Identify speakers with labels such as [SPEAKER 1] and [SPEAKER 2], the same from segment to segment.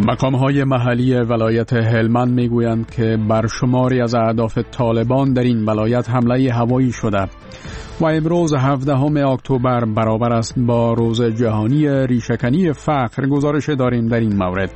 [SPEAKER 1] مقام‌های محلی ولایت هلمند میگویند که بر شماری از اهداف طالبان در این ولایت حمله هوایی شده و امروز 17 اکتبر برابر است با روز جهانی ریشه‌کنی فقر. گزارش داریم در این مورد.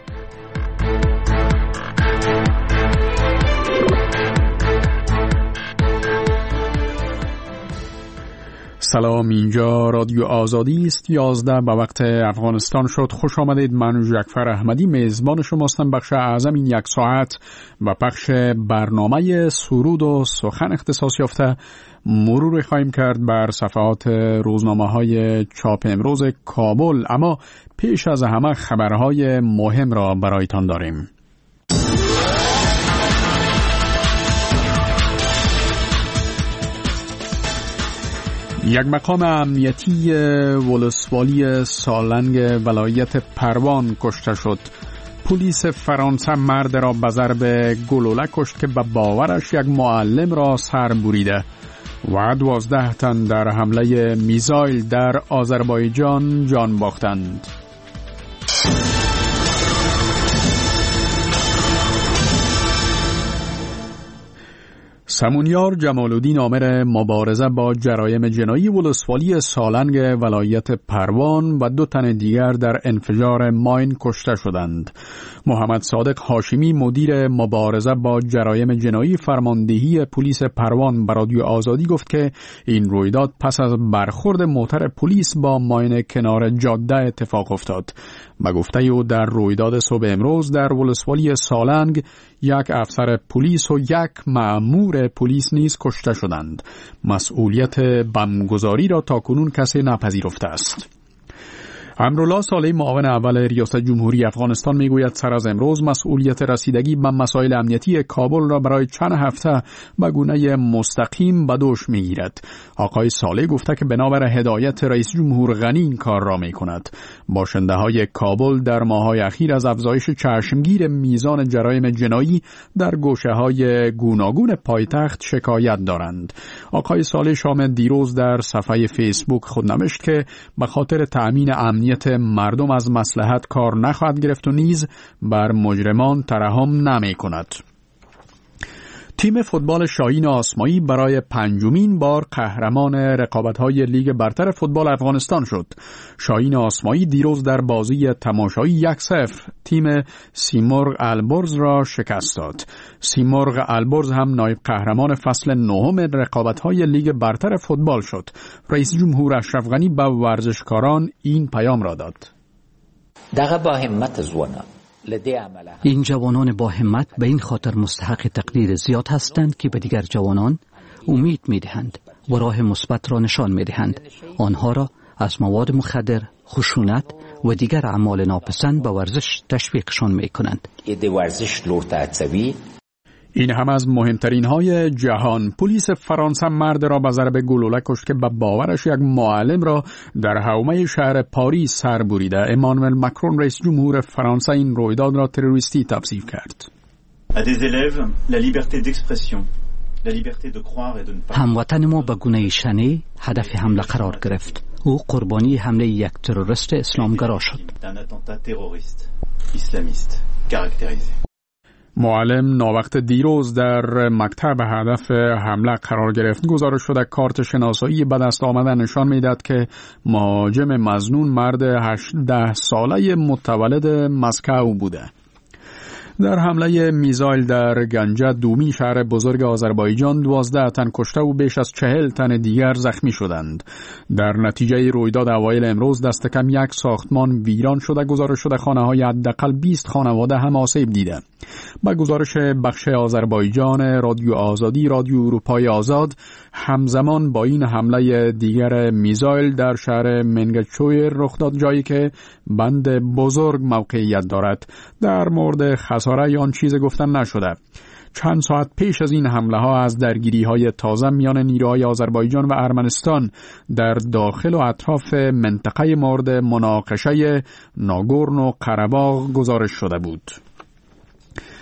[SPEAKER 1] سلام، اینجا رادیو آزادی است. 11 به وقت افغانستان شد. خوش آمدید. من جعفر احمدی میزبان شماستم. بخش اعظم این یک ساعت و پخش برنامه سرود و سخن اختصاص یافته مرور خواهیم کرد بر صفحات روزنامه‌های چاپ امروز کابل، اما پیش از همه خبرهای مهم را برایتان داریم. یک مقام امنیتی ولسوالی سالنگ ولایت پروان کشته شد. پلیس فرانسه مرد را به ضرب گلوله کشت که به باورش یک معلم را سر بریده و 12 تن در حمله میزایل در آذربایجان جان باختند. سمونیار جمال‌الدین آمر مبارزه با جرایم جنایی ولسوالی سالنگ ولایت پروان و 2 تن دیگر در انفجار ماین کشته شدند. محمد صادق هاشمی مدیر مبارزه با جرایم جنایی فرماندهی پلیس پروان به رادیو آزادی گفت که این رویداد پس از برخورد موتر پلیس با ماین کنار جاده اتفاق افتاد. به گفته او در رویداد صبح امروز در ولسوالی سالنگ یک افسر پلیس و یک مأمور پلیس نیز کشته شدند. مسئولیت بمبگذاری را تاکنون کسی نپذیرفته است. امرالله صالح معاون اول ریاست جمهوری افغانستان میگوید سر از امروز مسئولیت رسیدگی به مسائل امنیتی کابل را برای چند هفته به گونه مستقیم به دوش میگیرد. آقای صالح گفته که بنابر هدایت رئیس جمهور غنی این کار را میکند. باشنده های کابل در ماه‌های اخیر از افزایش چشمگیر میزان جرایم جنایی در گوشه‌های گوناگون پایتخت شکایت دارند. آقای صالح شام دیروز در صفحه فیسبوک خود نوشت که به خاطر تأمین امنیت مردم از مصلحت کار نخواهد گرفت و نیز بر مجرمان ترحم نمی کند. تیم فوتبال شاهین آسمایی برای 5مین بار قهرمان رقابت‌های لیگ برتر فوتبال افغانستان شد. شاهین آسمایی دیروز در بازی تماشایی 1-0 تیم سیمرغ البرز را شکست داد. سیمرغ البرز هم نایب قهرمان فصل 9 رقابت‌های لیگ برتر فوتبال شد. رئیس جمهور اشرف غنی به ورزشکاران این پیام را داد.
[SPEAKER 2] دغه با همت زوانان،
[SPEAKER 3] این جوانان با همت به این خاطر مستحق تقدیر زیاد هستند که به دیگر جوانان امید می‌دهند و راه مثبت را نشان می‌دهند. آنها را از مواد مخدر، خشونت و دیگر اعمال ناپسند به ورزش تشویقشان می‌کنند.
[SPEAKER 1] این هم از مهمترین های جهان. پلیس فرانسه مرد را به ضرب گلوله کشت که به باورش یک معلم را در حومه شهر پاریس سر بریده. امانوئل مکرون رئیس جمهور فرانسه این رویداد را تروریستی توصیف کرد.
[SPEAKER 3] هموطن ما به گونه شنی هدف حمله قرار گرفت. او قربانی حمله یک تروریست اسلامگرا شد.
[SPEAKER 1] معلم ناوقت دیروز در مکتب هدف حمله قرار گرفت. گزارش شده کارت شناسایی به دست آمده نشان میدهد که مهاجم مظنون مرد 18 ساله متولد مسکو بوده. در حمله میزایل در گنجه دومی شهر بزرگ آذربایجان 12 تن کشته و بیش از 40 تن دیگر زخمی شدند. در نتیجه رویداد اوایل امروز دست کم یک ساختمان ویران شده. گزارش شده خانه‌های حداقل 20 خانواده هم آسیب دیده. با گزارش بخش آذربایجان رادیو آزادی، رادیو اروپای آزاد همزمان با این حمله دیگر میزایل در شهر منگچویر رخ داد، جایی که بند بزرگ موقعیت دارد. در مورد خساره آن چیز گفتن نشده. چند ساعت پیش از این حمله ها از درگیری های تازه میان نیروهای آذربایجان و ارمنستان در داخل و اطراف منطقه مورد مناقشه ناگورنو قره‌باغ گزارش شده بود.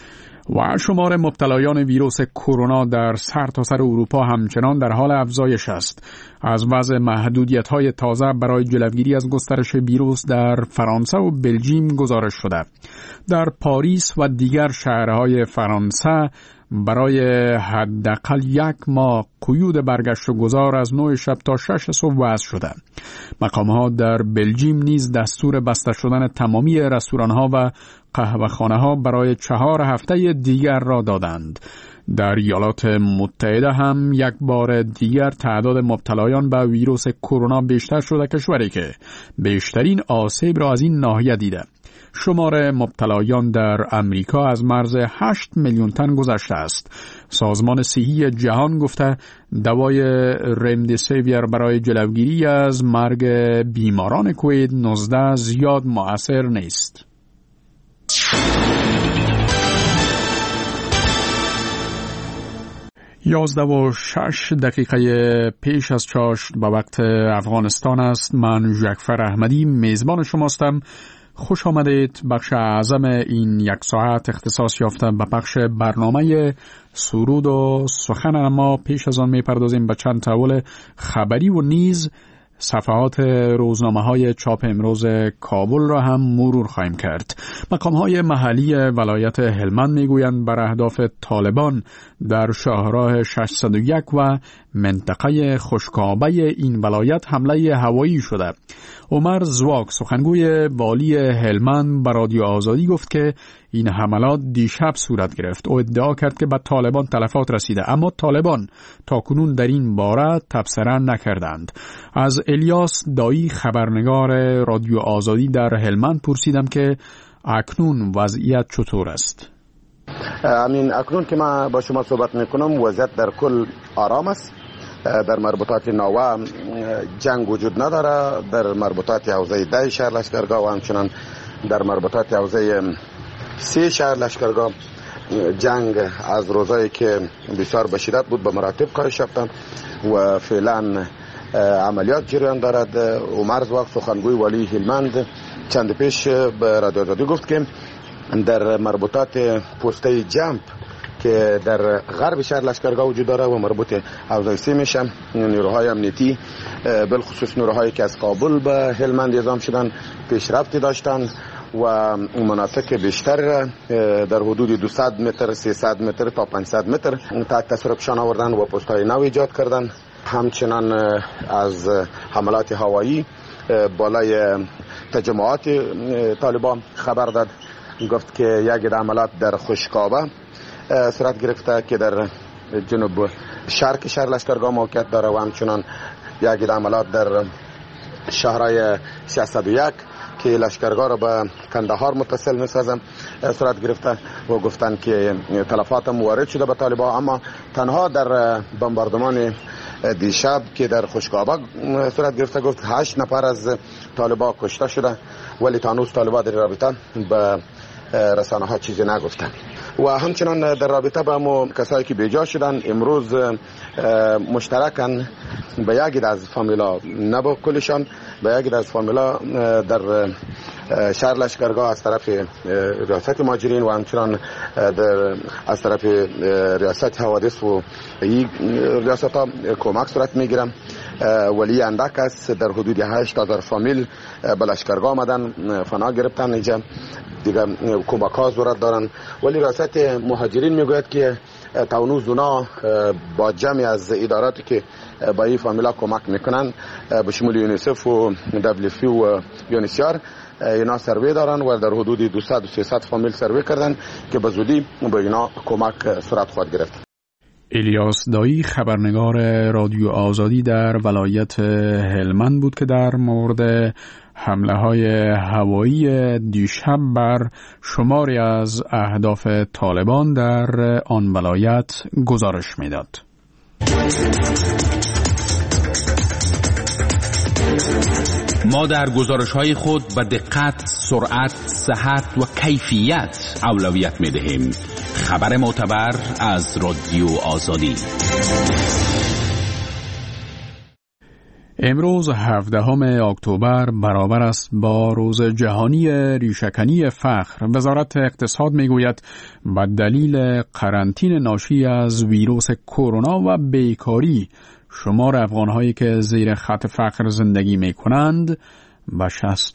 [SPEAKER 1] و شمار مبتلایان ویروس کرونا در سرتاسر اروپا همچنان در حال افزایش است. از وضع محدودیت‌های تازه برای جلوگیری از گسترش ویروس در فرانسه و بلژیم گزارش شده. در پاریس و دیگر شهرهای فرانسه برای حداقل 1 ماه قیود برگشت و گذار از 9 شب تا 6 صبح وضع شده. مقام‌ها در بلژیم نیز دستور بسته شدن تمامی رستوران‌ها و قهوه‌خانه‌ها برای 4 هفته دیگر را دادند. در ایالات متحده هم یک بار دیگر تعداد مبتلایان به ویروس کرونا بیشتر شده، کشوری که بیشترین آسیب را از این ناحیه دیده. شمار مبتلایان در امریکا از مرز 8 میلیون تن گذشته است. سازمان صحی جهان گفته دوای رمدیسیویر برای جلوگیری از مرگ بیماران کووید 19 زیاد مؤثر نیست. 11:06 پیش از چاشت به وقت افغانستان است. من جعفر احمدی میزبان شماستم. خوش آمدید. بخش اعظم این 1 ساعت اختصاص یافته به بخش برنامه سرود و سخن، اما پیش از آن میپردازیم به چند تحول خبری و نیز صفحات روزنامه‌های چاپ امروز کابل را هم مرور خواهیم کرد. مقام‌های محلی ولایت هلمند میگویند بر اهداف طالبان در شاهراه 601 و منطقه خشکابه این ولایت حمله هوایی شده. عمر زواک سخنگوی والی هلمند به رادیو آزادی گفت که این حملات دیشب صورت گرفت. او ادعا کرد که به طالبان تلفات رسیده، اما طالبان تاکنون در این باره تبصره نکردند. از الیاس دایی خبرنگار رادیو آزادی در هلمند پرسیدم که اکنون وضعیت چطور است؟
[SPEAKER 4] اکنون که من با شما صحبت میکنم وضعیت در کل آرام است. در مربوطات ناوه جنگ وجود نداره. در مربوطات حوزه 10 شهر لشکرگاه و همچنان در مربوطات حوزه 3 شهر لشکرگاه جنگ از روزایی که بسیار به شدت بود به مراتب کاهش یافته و فعلا عملیات جریان دارد. عمر زواک سخنگوی والی هلمند چند پیش به رادیو آزادی گفت که در مربوطات پسته جمپ که در غرب شهر لشکرگاه وجود داره و مربوط حوزه 3 میشه، نیروهای امنیتی بالخصوص نیروهایی که از کابل به هلمند اعزام شدن پیشرفتی داشتن و مناطق بیشتر در حدود 200 متر 300 متر تا 500 متر تحت تصرفشان آوردن و پست‌های نو ایجاد کردن. همچنان از حملات هوایی بالای تجمعات طالبان خبر داد. گفت که یک حملات در خشکابه صورت گرفته که در جنوب شرق شهر لشکرگاه موقعیت داره و همچنان یک حملات در شهرهای 601 که لشکرگاه را به کندهار متصل می‌سازه صورت گرفته و گفتن که تلفات وارد شده به طالبان، اما تنها در بمباردمان دیشب که در خشکابه صورت گرفته گفت 8 نفر از طالبان کشته شده، ولی تا هنوز طالبان در رابطه به رسانه ها چیزی نگفتن. و همچنان در رابطه با ما کسایی که بیجا شدن امروز مشترکن به یکی از فامیلا، نه با کلشان، به یکی از فامیلا در شهر لشکرگاه از طرف ریاست مهاجرین و همچنان از طرف ریاست حوادث و ریاست ها کمک صورت میگیرم. ولی اندک است، در حدود 8000 فامیل به لشکرگاه آمدن، فنا گرفتن، اینجا دیگه کمک ها ضرورت دارن. ولی ریاست مهاجرین میگوید که تا هنوز اونا با جمعی از اداراتی که با این فامیلا کمک میکنن به شمول یونیسف و WFP و یونیسیار اینا سروی دارن و در حدود 200 و 300 فامیل سروی کردن که به زودی به اینا کمک صورت خواهد گرفت.
[SPEAKER 1] الیاس دایی خبرنگار رادیو آزادی در ولایت هلمند بود که در مورد حمله های هوایی دیشب بر شماری از اهداف طالبان در آن ولایت گزارش میداد.
[SPEAKER 5] ما در گزارش‌های خود به دقت، سرعت، صحت و کیفیت اولویت می‌دهیم. خبر معتبر از رادیو آزادی.
[SPEAKER 1] امروز 17 اکتبر برابر است با روز جهانی ریشه‌کنی فقر. وزارت اقتصاد میگوید به دلیل قرنطین ناشی از ویروس کرونا و بیکاری شمار افغان‌هایی که زیر خط فقر زندگی می‌کنند به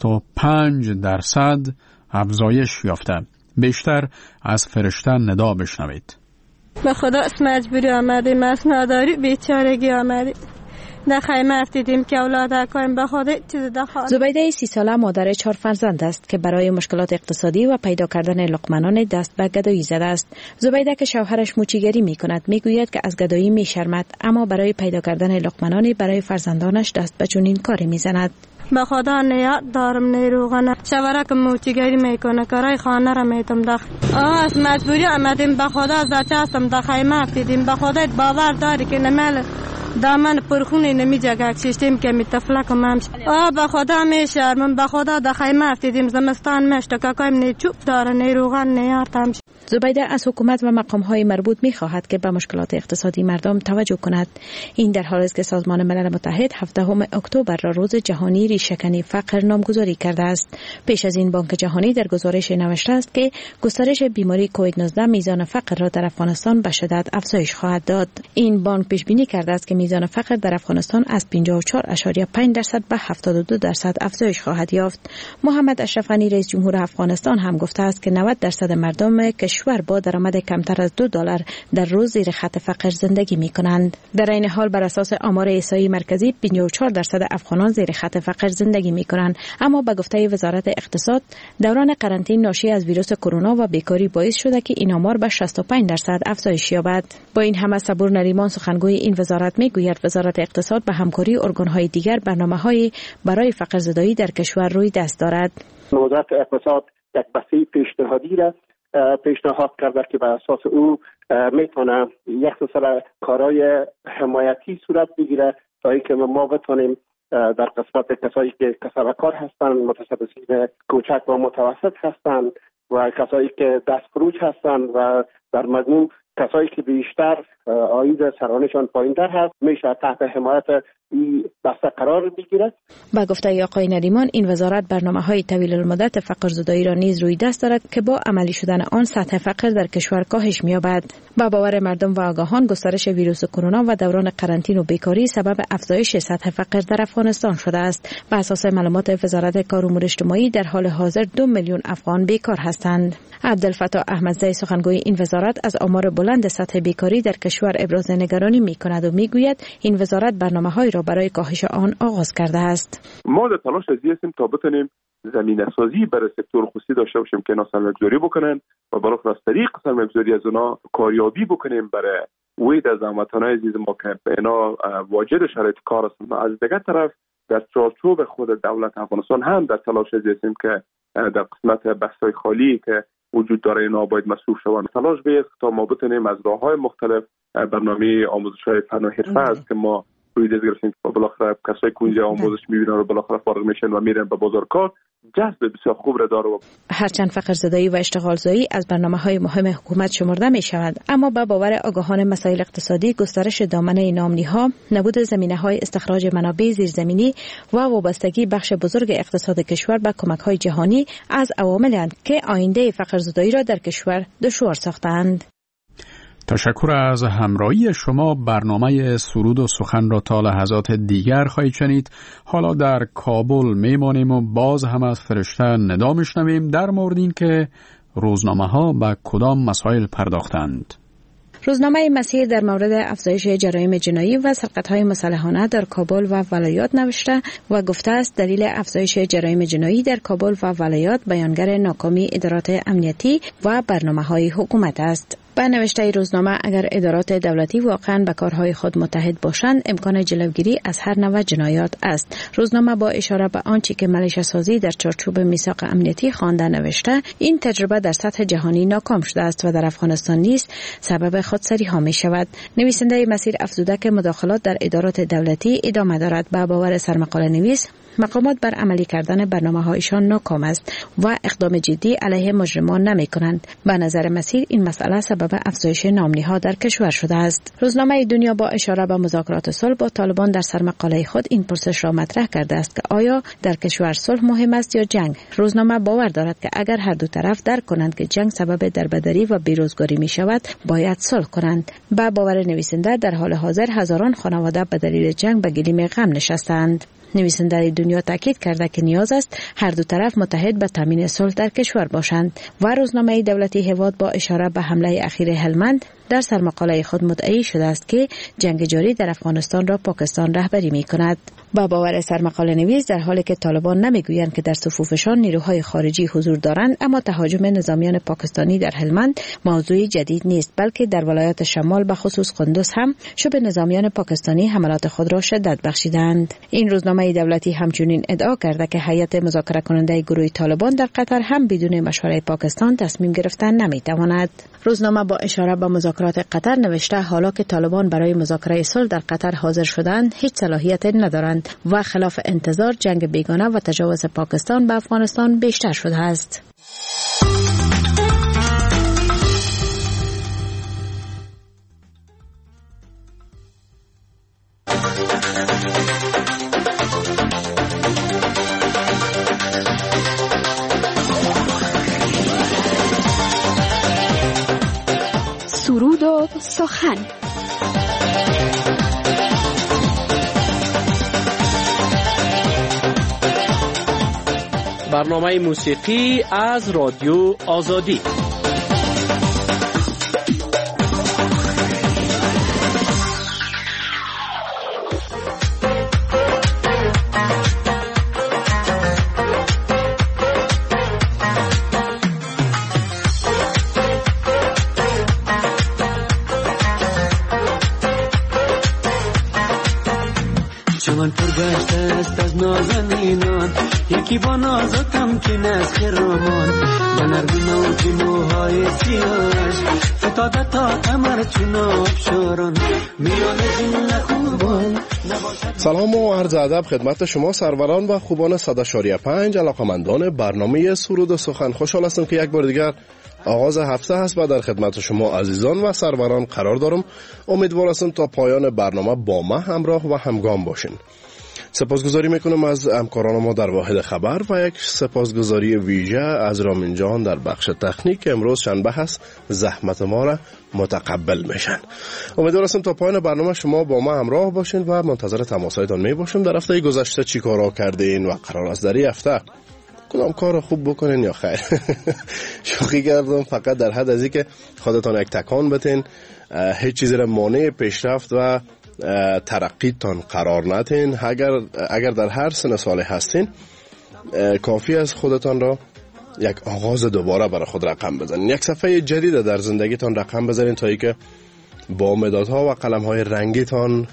[SPEAKER 1] 65% افزایش یافته. بیشتر از فرشته ندا بشنوید.
[SPEAKER 6] به خدا مجبوری آمدیم، از ناداری بیچارگی آمدیم. در خیمه افتیدیم که اولاد کنیم به خود چیز دخواه.
[SPEAKER 7] زبیده 30 ساله مادر 4 فرزند است که برای مشکلات اقتصادی و پیدا کردن لقمه‌نان دست به گدایی زده است. زبیده که شوهرش موچیگری می کند می گوید که از گدایی می شرمد، اما برای پیدا کردن لقمه‌نانی برای فرزندانش دست به چنین کاری می زند.
[SPEAKER 6] به خدا نیاد دارم نیروغانه شوهرک موچیگری میکنه، کارای خانه را میتم داخل. از مجبوری آمدیم، به خدا از بچه هستم در خیمه افتیدیم. به خدا باور داری که نمال دامن پرخونی نمیجگه شیشتیم که میتفلکم همش. به خدا میشرمم، به خدا در خیمه افتیدیم. زمستان مشت که کایم نیچوب داره نیروغان نیارتم.
[SPEAKER 7] زبیده از حکومت و مقام‌های مربوط می‌خواهد که به مشکلات اقتصادی مردم توجه کند. این در حالی است که سازمان ملل متحد 17 اکتبر را روز جهانی ریشه‌کنی فقر نامگذاری کرده است. پیش از این بانک جهانی در گزارش نوشته است که گسترش بیماری کووید 19 میزان فقر را در افغانستان به شدت افزایش خواهد داد. این بانک پیش بینی کرده است که میزان فقر در افغانستان از 54.5% به 72% افزایش خواهد یافت. محمد اشرف غنی رئیس جمهور افغانستان هم گفته است که 90% مردم کشور با درآمد کمتر از $2 در روز زیر خط فقر زندگی می‌کنند. در این حال بر اساس آمار احصایی مرکزی 54% افغانان زیر خط فقر زندگی می‌کنند، اما به گفته وزارت اقتصاد دوران قرنطینه ناشی از ویروس کرونا و بیکاری باعث شده که این آمار به 65% افزایش یابد. با این همه صبور نریمان سخنگوی این وزارت میگوید وزارت اقتصاد به همکاری ارگان‌های دیگر برنامه‌های برای فقر زدایی در کشور روی دست دارد.
[SPEAKER 8] وزارت اقتصاد یک بسیج پیشنهادی را پیشنهاد کرده که بر اساس او میتونه یک سلسله کارهای حمایتی صورت بگیره تا اینکه ما بتونیم در قسمت کسایی که کسبکار هستند، متصدین کوچک و متوسط هستند و کسایی که دستفروش هستند و در مجموع کسایی که بیشتر عاید سرانشان پایین‌تر هست میشه تحت حمایت این بسته قرار بگیرد.
[SPEAKER 7] با گفته آقای نریمان این وزارت برنامه‌های طویل المدت فقر زدایی را نیز روی دست دارد که با عملی شدن آن سطح فقر در کشور کاهش می‌یابد. با باور مردم و آگاهان گسترش ویروس کرونا و دوران قرنطینه و بیکاری سبب افزایش سطح فقر در افغانستان شده است. بر اساس معلومات وزارت کار و امور اجتماعی در حال حاضر 2 میلیون افغان بیکار هستند. عبدالفتاح احمدزی سخنگوی این وزارت از آمار بلند سطح بیکاری در کشور ابراز نگرانی می‌کند و می‌گوید این وزارت برنامه‌های را برای کاهش آن آغاز کرده است.
[SPEAKER 9] ما در تلاش هستیم تا بتونیم زمینه‌سازی برای سکتور خصوصی داشته باشیم که اینا سرمایه‌گذاری بکنن و بالاخره از طریق سرمایه‌گذاری از اونا کاریابی بکنیم برای وید از هموطنان عزیز ما که اینا واجد شرایط کار هستند. از دیگر طرف در چارچوب خود دولت افغانستان هم در تلاش هستیم که در قسمت بحث‌های خالی که وجود داره اینا باید مصروف شوند. تلاش بیست تا ما بتونیم از راه‌های مختلف برنامه آموزش‌های فن و حرفه است که ما روی دست گرفتیم و بالاخره کسایی که اونجا آموزش می‌بینن و بالاخره فارغ میشن و میرن به بازار کار جذب بسیار خوب را داره.
[SPEAKER 7] هرچند فقر زدایی و اشتغال زایی از برنامه‌های مهم حکومت شمرده می‌شود، اما با باور آگاهان مسائل اقتصادی گسترش دامنه نامنی‌ها، نبود زمینه‌های استخراج منابع زیرزمینی و وابستگی بخش بزرگ اقتصاد کشور به کمک‌های جهانی از عوامل‌اند که آینده فقر زدایی را در کشور دشوار ساختند.
[SPEAKER 1] تشکر از همراهی شما. برنامه سرود و سخن را تا لحظات دیگر خواهید شنید. حالا در کابل میمانیم و باز هم از فرشته ندا میشنویم در مورد این که روزنامه ها به کدام مسائل پرداختند.
[SPEAKER 7] روزنامه مسیر در مورد افزایش جرایم جنایی و سرقت‌های مسلحانه در کابل و ولایات نوشته و گفته است دلیل افزایش جرایم جنایی در کابل و ولایات بیانگر ناکامی ادارات امنیتی و برنامه‌های حکومت است. با نوشته روزنامه اگر ادارات دولتی واقعاً به کارهای خود متحد باشند امکان جلوگیری از هر نوع جنایات است. روزنامه با اشاره به آنچه که ملیشه سازی در چارچوب میثاق امنیتی خوانده نوشته این تجربه در سطح جهانی ناکام شده است و در افغانستان نیز سبب خودسری ها می شود. نویسنده مسیر افزوده که مداخلات در ادارات دولتی ادامه دارد. با باور سرمقاله نویس مقامات بر عملی کردن برنامه‌هایشان ناکام است و اقدام جدی علیه مجرمان نمی‌کنند. به نظر مسیر این مسئله سبب افزایش نام‌نهادها در کشور شده است. روزنامه دنیا با اشاره به مذاکرات صلح با طالبان در سرمقاله خود این پرسش را مطرح کرده است که آیا در کشور صلح مهم است یا جنگ؟ روزنامه باور دارد که اگر هر دو طرف درک کنند که جنگ سبب دربدری و بیروزگاری می‌شود، باید صلح کنند. با باور نویسنده در حال حاضر هزاران خانواده به دلیل جنگ به گلیم غم نشستند. نویسنده دنیا تاکید کرده که نیاز است هر دو طرف متحد به تامین صلح در کشور باشند و روزنامه دولتی هواد با اشاره به حمله اخیر هلمند در سرمقاله خود مدعی شده است که جنگ جاری در افغانستان را پاکستان رهبری می کند. با باور سرمقاله نویس در حالی که طالبان نمیگویند که در صفوفشان نیروهای خارجی حضور دارند، اما تهاجم نظامیان پاکستانی در هلمند موضوع جدید نیست، بلکه در ولایت شمال به خصوص قندوز هم شبه نظامیان پاکستانی حملات خود را شدت بخشیدند. این روزنامه دولتی همچنین ادعا کرده که هیئت مذاکره کننده گروه طالبان در قطر هم بدون مشورت پاکستان تصمیم گرفتن نمیتواند. روزنامه با اشاره به مذاکرات قطر نوشته حالا که طالبان برای مذاکره صلح در قطر حاضر شدند، هیچ صلاحیت ندارند و خلاف انتظار جنگ بیگانه و تجاوز پاکستان به افغانستان بیشتر شده است.
[SPEAKER 10] سرود و سخن.
[SPEAKER 11] برنامه موسیقی از رادیو آزادی.
[SPEAKER 12] چمن پرگشته است از نازنینان، یکی با نازکم که نسخ رمان، به نرمی نوک موهای سیاهش فتاده تا کمر چون آبشاران، میان زین خوبان.
[SPEAKER 13] سلام و عرض ادب خدمت شما سروران و خوبان 100.5 علاقمندان برنامه سرود و سخن. خوشحال هستم که یک بار دیگر آغاز هفته هست و در خدمت شما عزیزان و سروران قرار دارم. امیدوار هستم تا پایان برنامه با ما همراه و همگام باشین. سپاسگزاری میکنم از همکاران ما در واحد خبر و یک سپاسگزاری ویژه از رامین جان در بخش تکنیک که امروز شنبه هست زحمت ما را متقبل میشن. امیدوار هستم تا پایان برنامه شما با ما همراه باشین و منتظر تماسهایتان میباشم. در هفته گذشته چی کارا کردین و قرار است در این هفته کدام کار خوب بکنین یا خیر؟ شوخی کردم، فقط در حد از این که خودتان یک تکان بتین، هیچ چیزی را مانع پیشرفت و ترقیتان قرار ندین. اگر در هر سن ساله هستین کافی است خودتان را یک آغاز دوباره برای خود رقم بزنین، یک صفحه جدید در زندگیتان رقم بزنین تا اینکه با مدادها و قلم‌های رنگیتان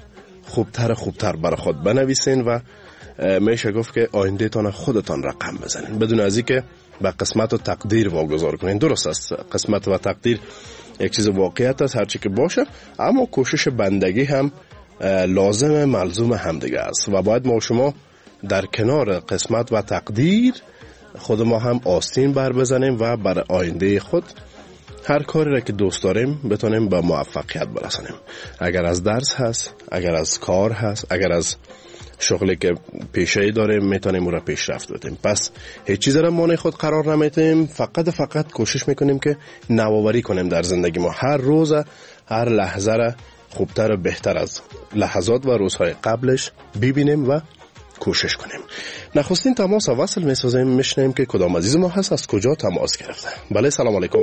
[SPEAKER 13] خوبتر برای خود بنویسین و میشه گفت که آینده تان خودتان رقم بزنین بدون از اینکه به قسمت و تقدیر واگذار کنین. درست است، قسمت و تقدیر یک چیز واقعیت است هرچی که باشه، اما کوشش بندگی هم لازم ملزوم همدیگه است و باید ما شما در کنار قسمت و تقدیر خود ما هم آستین بر بزنیم و برای آینده خود هر کاری را که دوست داریم بتونیم به موفقیت برسانیم. اگر از درس هست، اگر از کار هست، اگر از شغلی که پیشه‌ای داریم میتونیم اون را پیشرفت بدیم. پس هیچ چیز را مانع خود قرار نمیدیم، فقط کوشش میکنیم که نوآوری کنیم در زندگی ما. هر روز هر لحظه را خوبتر و بهتر از لحظات و روزهای قبلش ببینیم و کوشش کنیم. نخستین تماس وصل میسازیم، میشنیم که کدام عزیز ما هست، از کجا تماس گرفته. بله سلام علیکم.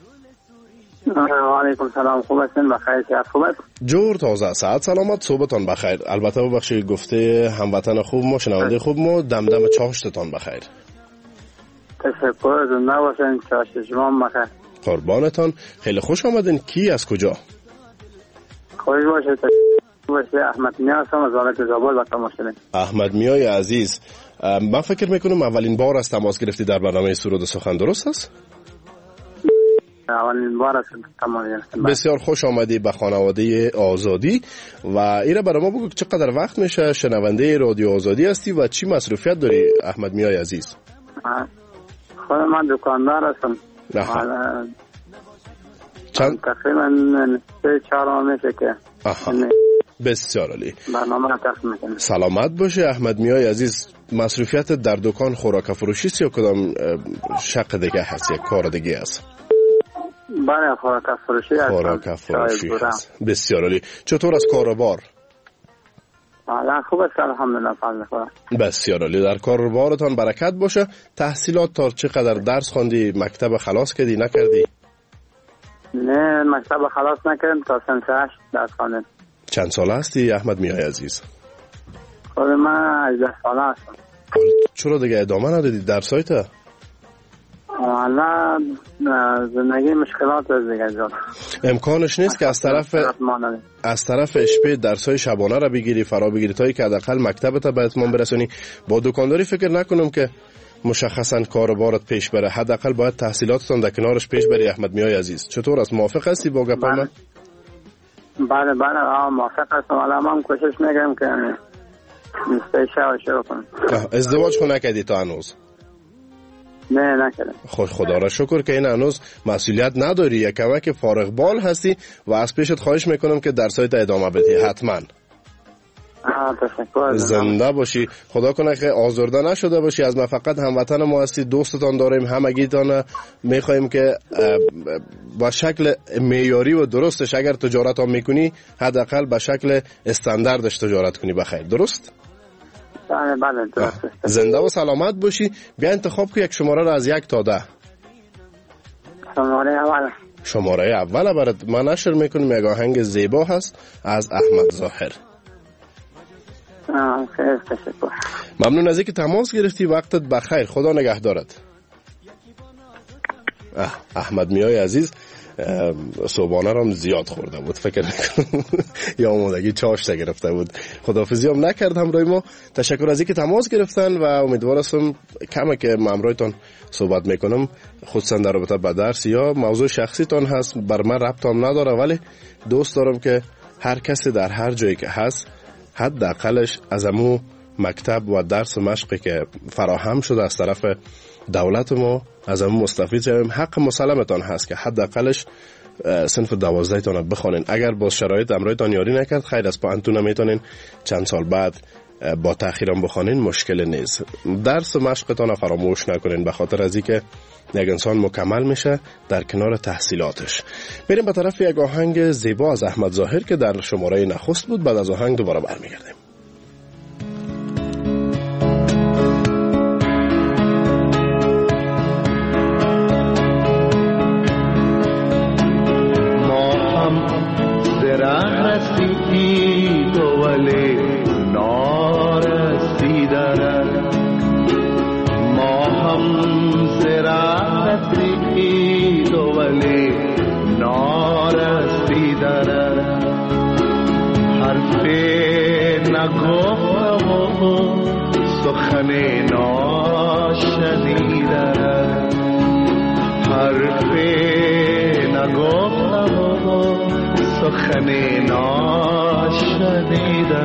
[SPEAKER 14] علیکم سلام، خوب هستین؟ بخیر؟ صحت خوب است؟
[SPEAKER 13] جور تازه، صحت سلامت، صحبتان بخیر. البته ببخشید گفته هموطن خوب ما، شنونده خوب ما، دمدم چاشتتان بخیر.
[SPEAKER 14] تشکر، زنده باشین، چاشت شما بخیر.
[SPEAKER 13] قربانتان، خیلی خوش آمدین. کی از کجا؟
[SPEAKER 14] خوش باشه، احمد میا هستم از ولایت زابل با تماس شدیم.
[SPEAKER 13] احمد میای عزیز، من فکر میکنم اولین بار از تماس گرفتی در برنامه سرود و سخن، درست است؟
[SPEAKER 14] اولین بار است تمام گرفتم.
[SPEAKER 13] بسیار خوش آمدی به خانواده آزادی. و ایره برای ما بگو چقدر وقت میشه شنونده رادیو آزادی هستی و چی مصروفیت داری احمد میای عزیز؟
[SPEAKER 14] خود من دکاندار هستم.
[SPEAKER 13] چند؟
[SPEAKER 14] تقریبا 3-4 ماه میشه که
[SPEAKER 13] بسیار عالی.
[SPEAKER 14] برنامه را تقسیم میکنم.
[SPEAKER 13] سلامت باشه احمد میای عزیز. مصروفیت در دکان خوراک فروشی است یا کدام شق دیگه هست یا کار دیگه است؟
[SPEAKER 14] بله خوراک فروشی هست.
[SPEAKER 13] خوراک فروشی هست. بسیار عالی. چطور از کاروبار؟
[SPEAKER 14] حالا خوب است الحمدلله فضل خدا.
[SPEAKER 13] بسیار عالی. در کاروبارتان برکت باشه. تحصیلات تا چقدر درس خوندی؟ مکتب خلاص کردی نکردی؟
[SPEAKER 14] نه مکتب خلاص نکردم تا سن 8 درس خواندم.
[SPEAKER 13] چند ساله هستی احمد میای عزیز؟
[SPEAKER 14] خود من 18 ساله هستم.
[SPEAKER 13] چرا دیگه ادامه ندادی درسایت؟
[SPEAKER 14] حالا زندگی مشکلات است دیگه جان.
[SPEAKER 13] امکانش نیست که از طرف اشپی درسای شبانه را بگیری فرا بگیری تا که حداقل مکتبت به اتمام برسونی. با دکانداری فکر نکنم که مشخصا کاروبارت پیش بره. حداقل باید تحصیلاتتون در کنارش پیش بری احمد میای عزیز. چطور است؟ موافق هستی با گپ من؟
[SPEAKER 14] بله موافق هستم. حالا من کوشش میکنم که پیشه شروع کنم.
[SPEAKER 13] ازدواج خو نکردی تا هنوز؟
[SPEAKER 14] نه نکردم.
[SPEAKER 13] خدا را شکر که این هنوز مسئولیت نداری. یک کمک فارغ بال هستی و از پیشت خواهش میکنم که درسایت ادامه بدی حتما.
[SPEAKER 14] تشکر.
[SPEAKER 13] زنده باشی. خدا کنه که آزرده نشده باشی. از ما فقط هموطن ما هستی، دوستتان داریم، همگیتان میخوایم که با شکل معیاری و درستش اگر تجارت هم میکنی حداقل به شکل استانداردش تجارت کنی بخیر. درست؟
[SPEAKER 14] بله درست.
[SPEAKER 13] زنده و سلامت باشی. بیا انتخاب که یک شماره را از 1 تا 10. شماره اول برات ما نشر میکنیم. یک آهنگ زیبا هست از احمد ظاهر.
[SPEAKER 14] خیلی تشکر.
[SPEAKER 13] ممنون از اینکه تماس گرفتی. وقتت بخیر. خدا نگهدارت. احمد میای عزیز صبحانه رو زیاد خورده بود فکر نکنم یا آمادگی چاشت گرفته بود. خداحافظی هم نکرد همراه ما. تشکر از اینکه تماس گرفتن و امیدوار هستم کمی که همراهتان صحبت میکنم خصوصا در رابطه با درس یا موضوع شخصی تان هست بر من ربط هم نداره، ولی دوست دارم که هر کسی در هر جایی که هست حداقلش از امو مکتب و درس و مشقی که فراهم شده از طرف دولت ما از امو مستفید شویم. حق مسلمتان هست که حداقلش صنف 12 تان بخوانین. اگر با شرایط امرایتان یاری نکرد خیر از پانتون میتونین چند سال بعد با تأخیرم بخوانین، مشکل نیست. درس و مشقتان فراموش نکنین به خاطر از اینکه یک انسان مکمل میشه در کنار تحصیلاتش. بریم به طرف یک آهنگ زیبا از احمد ظاهر که در شماره نخست بود. بعد از آهنگ دوباره برمیگردیم.
[SPEAKER 15] ما هم زرع رسید ولی نارسیده، ما هم زرع رسید ولی نارسیده، حرفی نگفتم و سخن ناشنیده، حرفی نگفتم و سخن ناشنیده.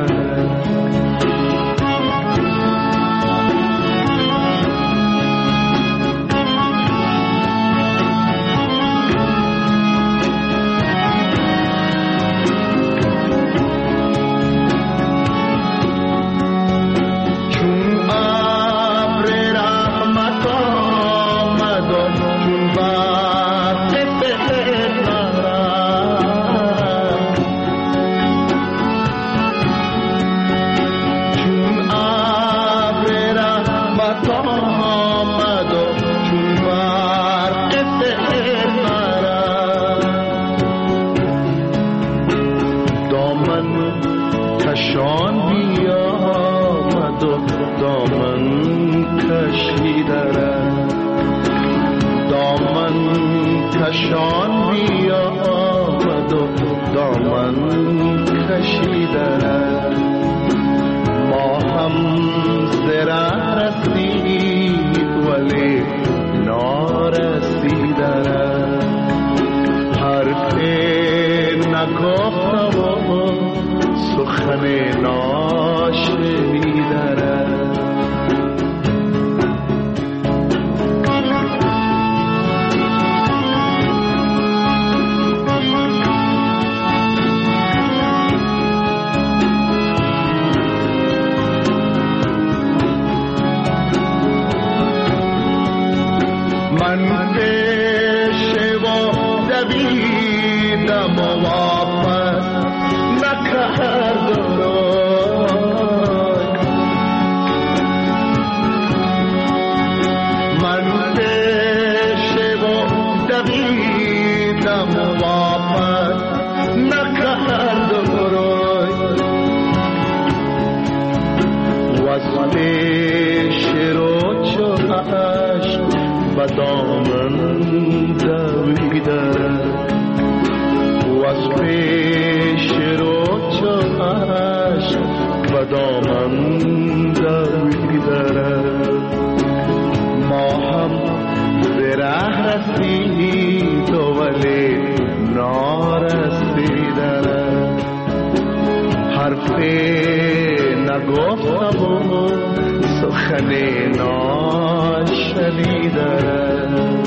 [SPEAKER 15] شان بیا آمد و دامن کشیده، ما هم زرع رسید ولی نارسیده، سخن ناشنیدن من پیش و دویدم و واپس نکردم من پیش و دویدم و واپس نکردم وز پیش رو چهش و دامن دویدن و از پیش رو چهش و دامن دویدن ما هم زره رسید ولی نارسیدن حرفی نگفتم و سخن ناشنیدن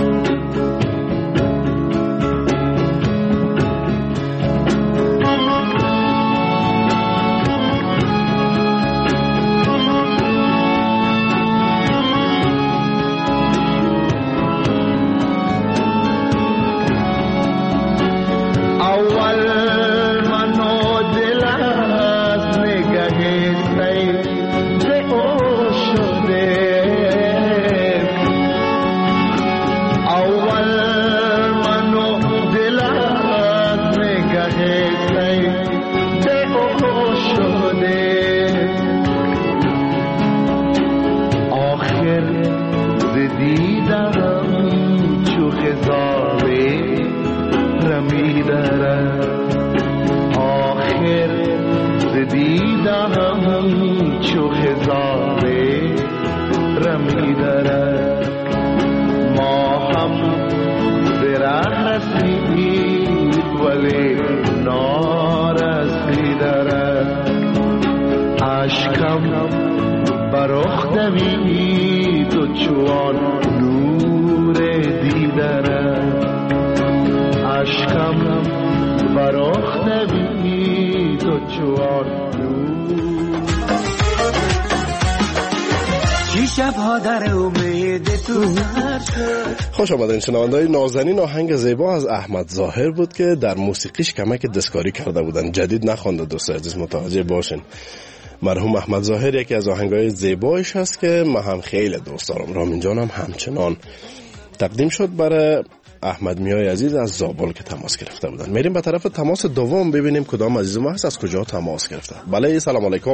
[SPEAKER 15] خوش آمدین شنونده‌های نازنین. آهنگ زیبا از احمد ظاهر بود که در موسیقیش کمک دستکاری کرده بودن، جدید نخوانده. دوست عزیز متوجه باشین مرحوم احمد ظاهر یکی از آهنگ‌های زیبایش هست که من هم خیلی دوست دارم. رامین جانم همچنان. تقدیم شد برای احمد میای عزیز از زابل که تماس گرفته بودن. میریم به طرف تماس دوم ببینیم کدام عزیز ما هست، از کجا تماس گرفته. بله سلام علیکم.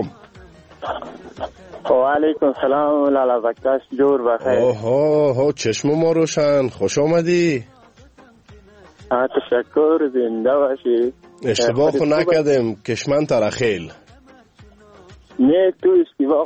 [SPEAKER 16] و علیکم سلام لالا بکتاش، جور بخیر.
[SPEAKER 13] اوه چشم ما روشن، خوش آمدی.
[SPEAKER 16] تشکر، زنده باشی.
[SPEAKER 13] اشتباه خو نکردیم، کشمن ترخیل.
[SPEAKER 16] نه تو اشتباه.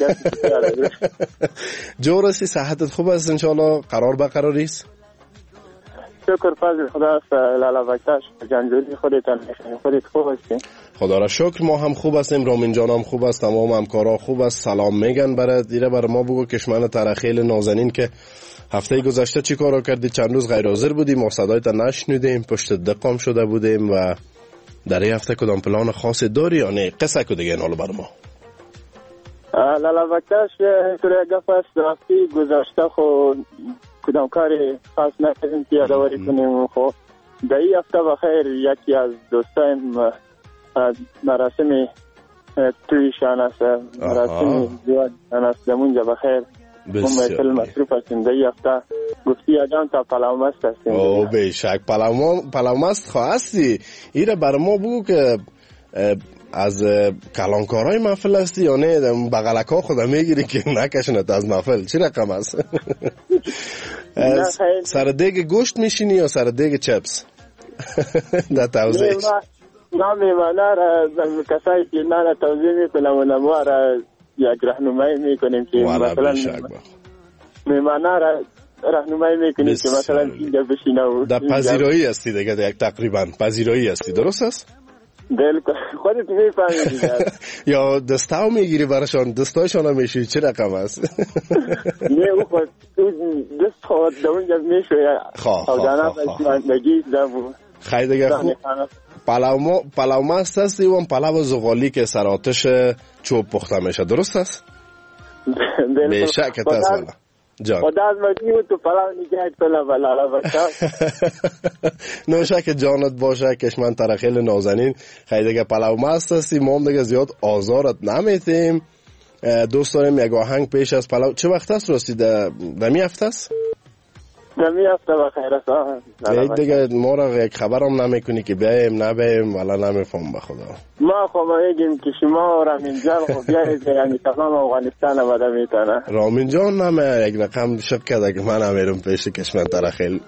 [SPEAKER 13] جور هستی، صحتت خوب است انشاءالله، قرار بقراری است؟
[SPEAKER 16] شکر فضل خدا است لالا بکتاش، جنجوری خودت خوب هستی؟
[SPEAKER 13] خدا را شکر ما هم خوب هستیم، رامین جانم خوب است، تمام همکارا خوب است. سلام میگن برای ما بگو کشمن ترخیل نازنین که هفته گذشته چی کارو کردی؟ چند روز غیر حاضر بودیم، ما صدایت نشنیدیم، پشت دقام شده بودیم و در این هفته کدام پلان خاصی داری یا نه؟ قصه کو دیگه حالا برای ما.
[SPEAKER 16] لالا بکتاش اینطوری گپ است، هفته گذشته خو کدام کاری خاص نکردیم که یادآوری کنیم. خب در این هفته بخیر یکی از دوستایم مراسم تویشان است، مراسم زیادشان است، دمونجا بخیر اون محفل مصروف هستیم. در این هفته گفتی آدم تا پلومست هستیم.
[SPEAKER 13] او بیشک پلومست خواستی. ایره بر ما بگو که از کلانکارای محفل هستی یا نه بغلکا خدا میگیری که نکشنت از محفل؟ چی رقم است؟ سر دیگ گوشت میشینی یا سر دیگ چپس؟ در توضیح
[SPEAKER 16] ما میمانه را کسایی که نه توضیح میکنم و نمو را یک رهنمایی میکنیم که مثلا میمانه را رهنمایی میکنیم که مثلا اینجا بشینه و
[SPEAKER 13] در پذیرایی هستی دیگه، یک تقریبا پذیرایی هستی، درست است؟
[SPEAKER 16] بالکل خودت میفهمی دیگه.
[SPEAKER 13] یا دستاو میگیری براشون، دستایشون هم میشوی، چه رقم است؟
[SPEAKER 16] نه او خود دست خود اونجا میشوی.
[SPEAKER 13] خیلی دیگه خوب. پلاو ماست هستی و پلاو زغالی که سر آتش چوب پخته میشه، درست است؟ به شک است والا جان.
[SPEAKER 16] خدا از مدیو تو پلاو نگهت کلا والا برکات.
[SPEAKER 13] نوشه که جانت باشه کشمن ترخیل نازنین. خیلی دیگه پلاو ماست هستی، ما هم دیگه زیاد آزارت نمیتیم. دوست داریم یک آهنگ پیش از پلاو. چه وقت است رسیده؟ دمی هفته است؟
[SPEAKER 16] دمی هفته بخیر است.
[SPEAKER 13] دیگه ما را یک خبرم نمیکنی که بیایم نبایم والا نمیفهم به خدا.
[SPEAKER 16] ما خب میگیم که شما رامین جان خب بیایید یعنی تمام افغانستان بده میتونه.
[SPEAKER 13] رامین جان نمی یک رقم شک کرده که من نمیرم پیش کشمن ترخیل.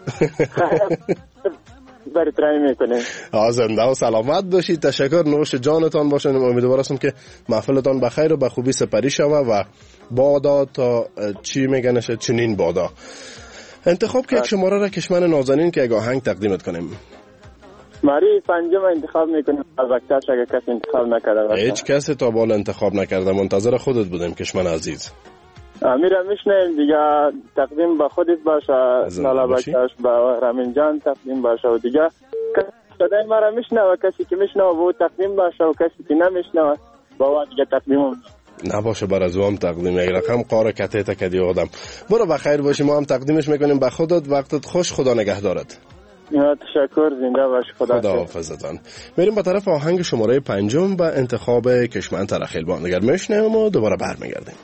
[SPEAKER 16] برای ترای میکنیم.
[SPEAKER 13] زنده و سلامت باشید. تشکر. نوش جانتان باشین. امیدوار هستم که محفلتان بخیر و به خوبی سپری شود و بادا تا چی میگنش چنین بادا. انتخاب که یک شماره را کشمن نازنین که یک آهنگ تقدیمت کنیم.
[SPEAKER 16] ماری پنجم انتخاب میکنیم. البته اگه کسی انتخاب نکرده
[SPEAKER 13] هیچ کسی تا بالا انتخاب نکرده. منتظر خودت بودیم کشمن عزیز.
[SPEAKER 16] میرم میشنیم دیگه. تقدیم به خودت باشه. سالا بکش به رامین جان تقدیم باشه و دیگه صدای ما را میشنوه کسی که میشنوه و تقدیم باشه و کسی که نمیشنوه با دیگه تقدیم
[SPEAKER 13] نباشه. بر از هم تقدیم یک رقم قاره کتیتا کدی آدم. برو بخیر باشی. ما هم تقدیمش میکنیم به خودت. وقتت خوش. خدا نگهدارت.
[SPEAKER 16] تشکر. زنده باش.
[SPEAKER 13] خدا حافظتان. میریم به طرف آهنگ شماره 5 و انتخاب کشمن ترخیل. با دیگر میشنیم و دوباره برمیگردیم.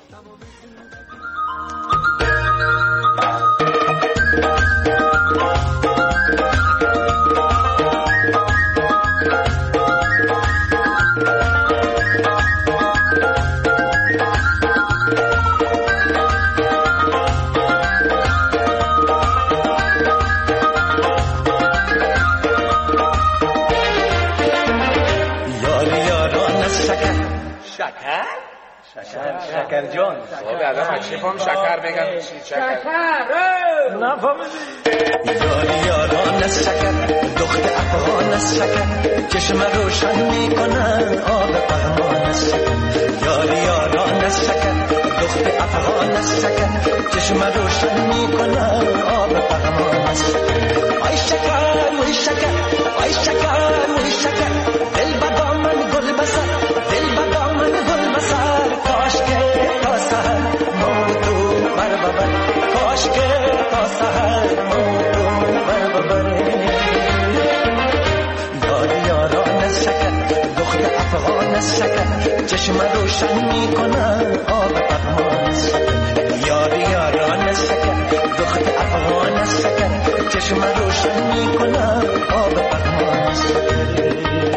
[SPEAKER 17] شکر جان بابا آدم اکشفام شکر بگم شکر نفهمیدی یاران از شکر دخت افغان از شکر چشم روشن میکنن آب پهمان از شکر یاران از شکر دخت افغان از شکر چشم روشن میکنن آب پهمان از شکر آی شکر وی شکر آی شکر وی شکر دل بدامن گل بسر دل بدامن گل بسر کاش که تا سهر موتو بر ببر کاش که تا سهر موتو بر ببر یاران از شکر دخت افغان از شکر چشم روشن میکنن آب پهمان از شکر یاران از شکر دخت افغان از شکر چشم روشن میکنن آب پهمان از شکر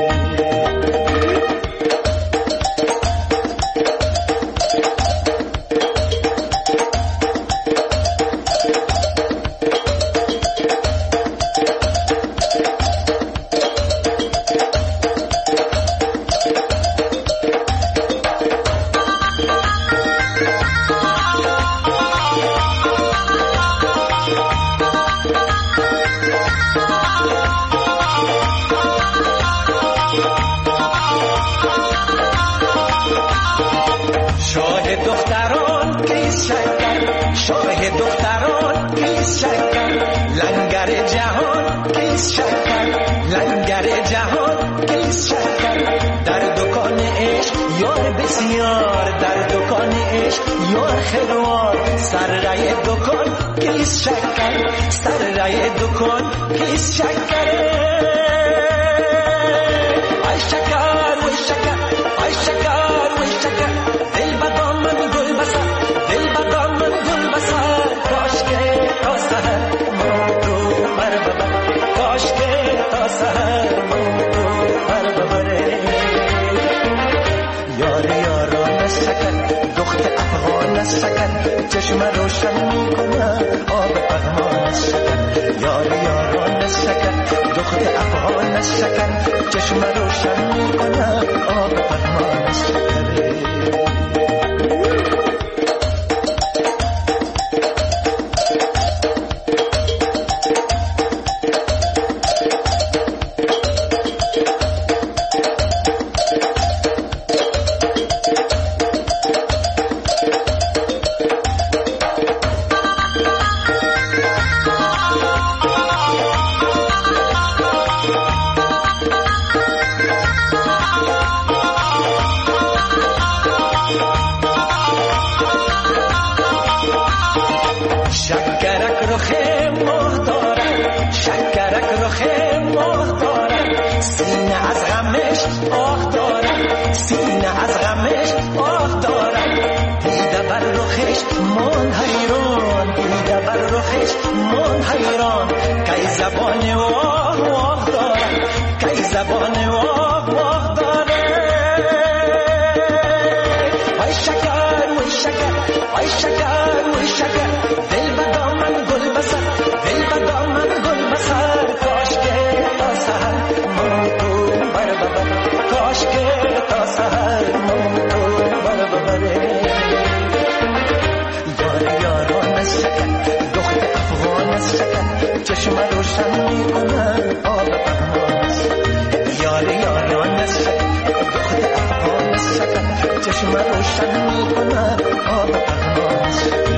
[SPEAKER 17] چشم روشن میکنه آب پهمان از شکر یاران از شکر دخت افغان از شکر چشم روشن میکنه آب پهمان از شکر رخش من حیران دیده بر رخش من حیران کی زبان واه واه داره کی زبان واه واه داره وای شکر وای شکر وای شکر وای شکر دل به دامن گل بسر دل به دامن گل بسر کاش که تا سحر من تو بر ببر کاش که تا سحر من تو بر ببره یار یاران از شکر دخت افغان از شکر چشم روشن میکنن آب افغان یار یاران از شکر دخت افغان از شکر چشم روشن میکنن آب افغان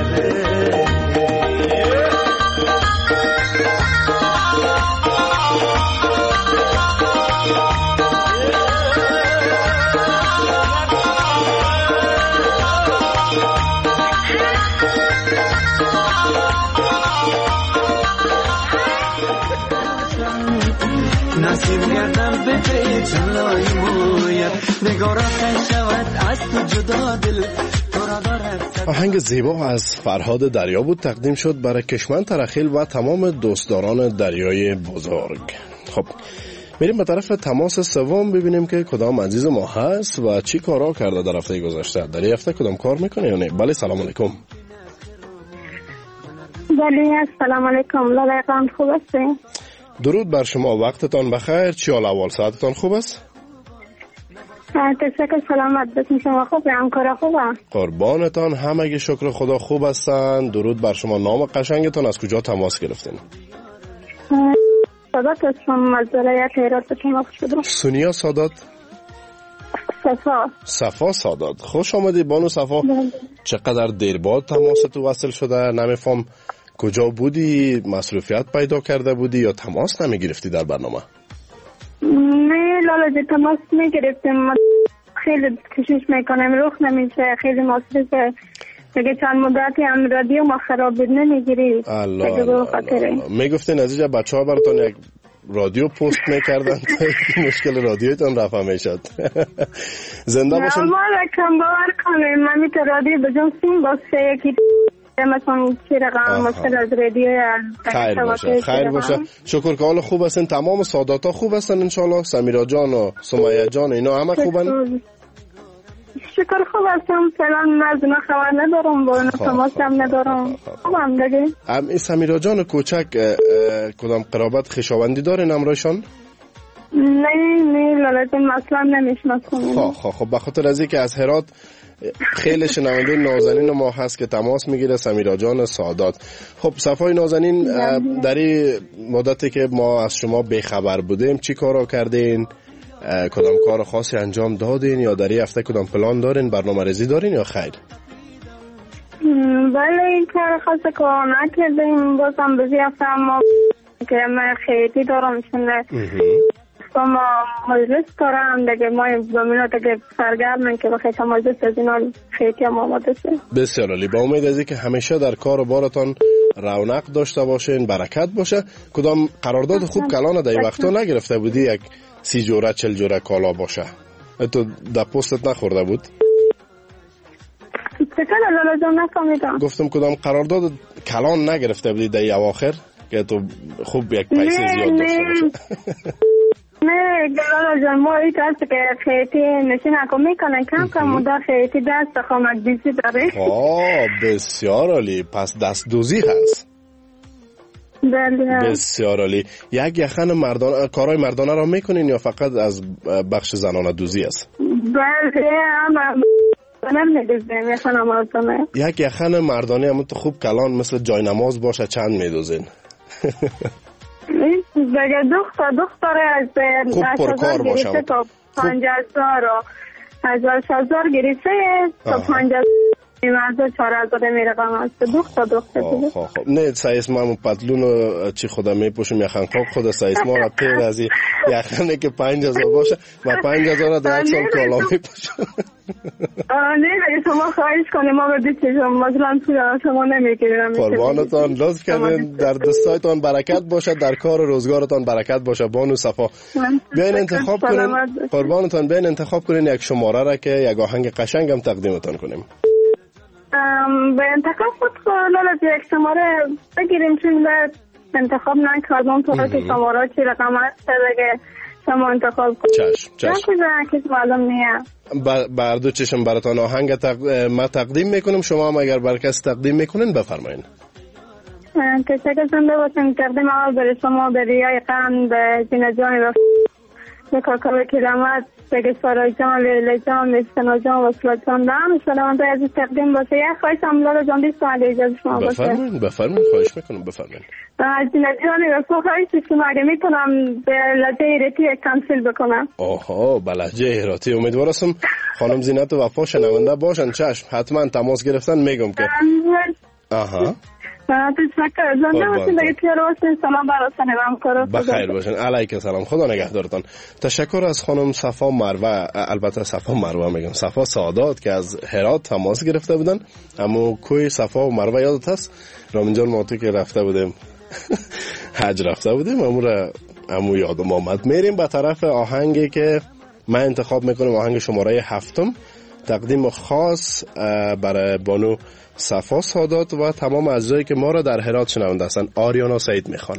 [SPEAKER 12] نصیب گردم به پی جلای مویت نگارا کن شود از تو جدا دل تو را دارد.
[SPEAKER 13] آهنگ زیبا از فرهاد دریا بود تقدیم شد برای کشمن ترخیل و تمام دوستداران دریای بزرگ. خب میریم به طرف تماس سوم ببینیم که کدام عزیز ما هست و چی کارا کرده در هفته گذشته. در این هفته کدام کار میکنه یا نه؟ بله سلام علیکم.
[SPEAKER 18] بله سلام علیکم. لاله قند خوب هستین؟
[SPEAKER 13] درود بر شما، وقتتان بخیر. چی حال احوال؟ ساعتتان خوب است؟
[SPEAKER 18] تشکر، سلامت باشین. شما خوبه؟ همکارا خوبه؟
[SPEAKER 13] قربانتان، همگی شکر خدا خوب هستند. درود بر شما. نام قشنگتان، از کجا تماس گرفتین؟
[SPEAKER 18] سادات هستم از ولایت هرات به شما شدم.
[SPEAKER 13] سونیا سادات؟ صفا سادات. خوش آمدی بانو صفا. چقدر دیر بعد تماست وصل شده؟ نمیفهم کجا بودی؟ مصروفیت پیدا کرده بودی یا تماس نمیگرفتی در برنامه؟
[SPEAKER 18] نه لالا جی، تماس میگرفتیم. خیلی کوشش میکنم رخ نمیشه، خیلی مصروفه. دیگه چند مدتی هم رادیو ما خراب بود نمیگیری.
[SPEAKER 13] الله میگفتین از اینجا بچه ها براتون یک رادیو پست میکردن تا مشکل رادیویتون رفع میشد. زنده باشین.
[SPEAKER 18] ما را کم باور کنیم، من میتو رادیو بجام سیم باسه یکی مثلا چی رقم مشکل از رادیو.
[SPEAKER 13] خیر باشه. شکر که حال خوب هستین. تمام ساداتا خوب هستن انشالله؟ سمیرا جان و سمیه جان اینا همه خوبن؟
[SPEAKER 18] شکر خوب هستم. فعلا از اونا خبر ندارم، با اونا تماس هم ندارم. خوبم دیگه.
[SPEAKER 13] سمیرا جان کوچک کدام قرابت خویشاوندی دارین همراهشان؟
[SPEAKER 18] نه لالتون اصلا نمیشناسم.
[SPEAKER 13] خب بخاطر از اینکه از هرات خیلی شنونده نازنین ما هست که تماس میگیره، سمیرا جان سادات. خب صفای نازنین، در این مدتی که ما از شما بیخبر بودیم چی کارا کردین؟ کدام کار خاصی انجام دادین یا در این هفته کدام پلان دارین، برنامه ریزی دارین یا خیر؟
[SPEAKER 18] بله این کار خاصی کار نکردیم. بازم بزی هفته ما که من خیلی دارم شنده ما مجلس دارم دیگه، ما بمینات که سرگرمن که بخیط مجلس از اینا خیلی هم آماده شه.
[SPEAKER 13] بسیار عالی. با امید از که همیشه در کار و بارتان رونق داشته باشین، برکت باشه. کدام قرارداد خوب کلانه در این وقتا نگرفته بودی یک 30 جوره 40 جوره کالا باشه؟ تو در پستت نخورده بود؟ گفتم کدام قرارداد کلان نگرفته بودی در این اواخر که تو خوب یک پیسه زیاد داشته باشه؟
[SPEAKER 18] نه گلال جان، ما این دست که خیلی نشین اکو میکنن کم مدار خیلی دست خامک دیزی داره.
[SPEAKER 13] بسیار عالی. پس دست دوزی هست.
[SPEAKER 18] بله
[SPEAKER 13] بسیار عالی. یک یخن مردانه، کارهای مردانه را میکنین یا فقط از بخش زنانه دوزی است؟
[SPEAKER 18] بله
[SPEAKER 13] یک یخن مردانه هم تو خوب کلان مثل جای نماز باشه چند میدوزین؟
[SPEAKER 18] دیگه دختر از
[SPEAKER 13] خوب پرکار باشه
[SPEAKER 18] تا 50,000 و 16,000 گرفته تا 50,000 4,000 میرقم است. دختر
[SPEAKER 13] نه سایز ما پتلون چی خدا میپوشم یخن خواب خدا سایز ما را پیر از یخنه که 5,000 باشه و 5,000 را در یک سال کالا میپوشم.
[SPEAKER 18] نه شما خواهش کنیم ما به دیچه مثلا شما نمیگیرم.
[SPEAKER 13] قربانتان، لطف کردین. در دستایتان برکت باشه، در کار و روزگارتان برکت باشه. بانو صفا بیاین انتخاب کنین. قربانتان بیاین انتخاب کنین یک شماره را که یک آهنگ قشنگ هم تقدیمتان کنیم.
[SPEAKER 18] به انتخاب خود لالا یک شماره بگیریم، چون به انتخاب نکردم تو که شماره چی رقم هست دیگه شما انتخاب کنید.
[SPEAKER 13] چشم
[SPEAKER 18] کسی معلوم نیه.
[SPEAKER 13] بردو چشم براتان آهنگ ما تقدیم میکنم، شما هم اگر بر کس تقدیم میکنین بفرمایین.
[SPEAKER 18] تشکر زنده باشم. تقدیم اول برای شما، به ریای قند، به جینا جان و به کاکا کلمت، به سارای جان، لیلی جان، به سنا جان و سلا جان دارم. سلامت عزیز تقدیم باشه. یک خواهش هم لالا جان 20 تومن اجازه شما باشه.
[SPEAKER 13] بفرمایین خواهش میکنم بفرمایین.
[SPEAKER 18] جینا جان و خواهش شما اگه میتونم به لحظه ایراتی کنسل بکنم.
[SPEAKER 13] آها به لحظه ایراتی امیدوار هستم خانم زینت و وفا شنونده باشن. چشم حتما تماس گرفتن میگم که آها
[SPEAKER 18] تشکر زنده باشین. دیگه پیار باشین. سلام براتون همکارا.
[SPEAKER 13] بخیر باشین. علیک سلام. خدا نگهدارتان. تشکر از خانم صفا مروه، البته صفا مروه میگم، صفا سادات که از هرات تماس گرفته بودن. اما کوی صفا و مروه یادت هست؟ رامین جان ما تو که رفته بودیم حج رفته بودیم، امو یادم آمد. میریم به طرف آهنگی که من انتخاب میکنم، آهنگ شماره 7، تقدیم خاص برای بانو صفا سادات و تمام اعضایی که ما را در هرات شنونده هستند. آریانا سعید میخوانه.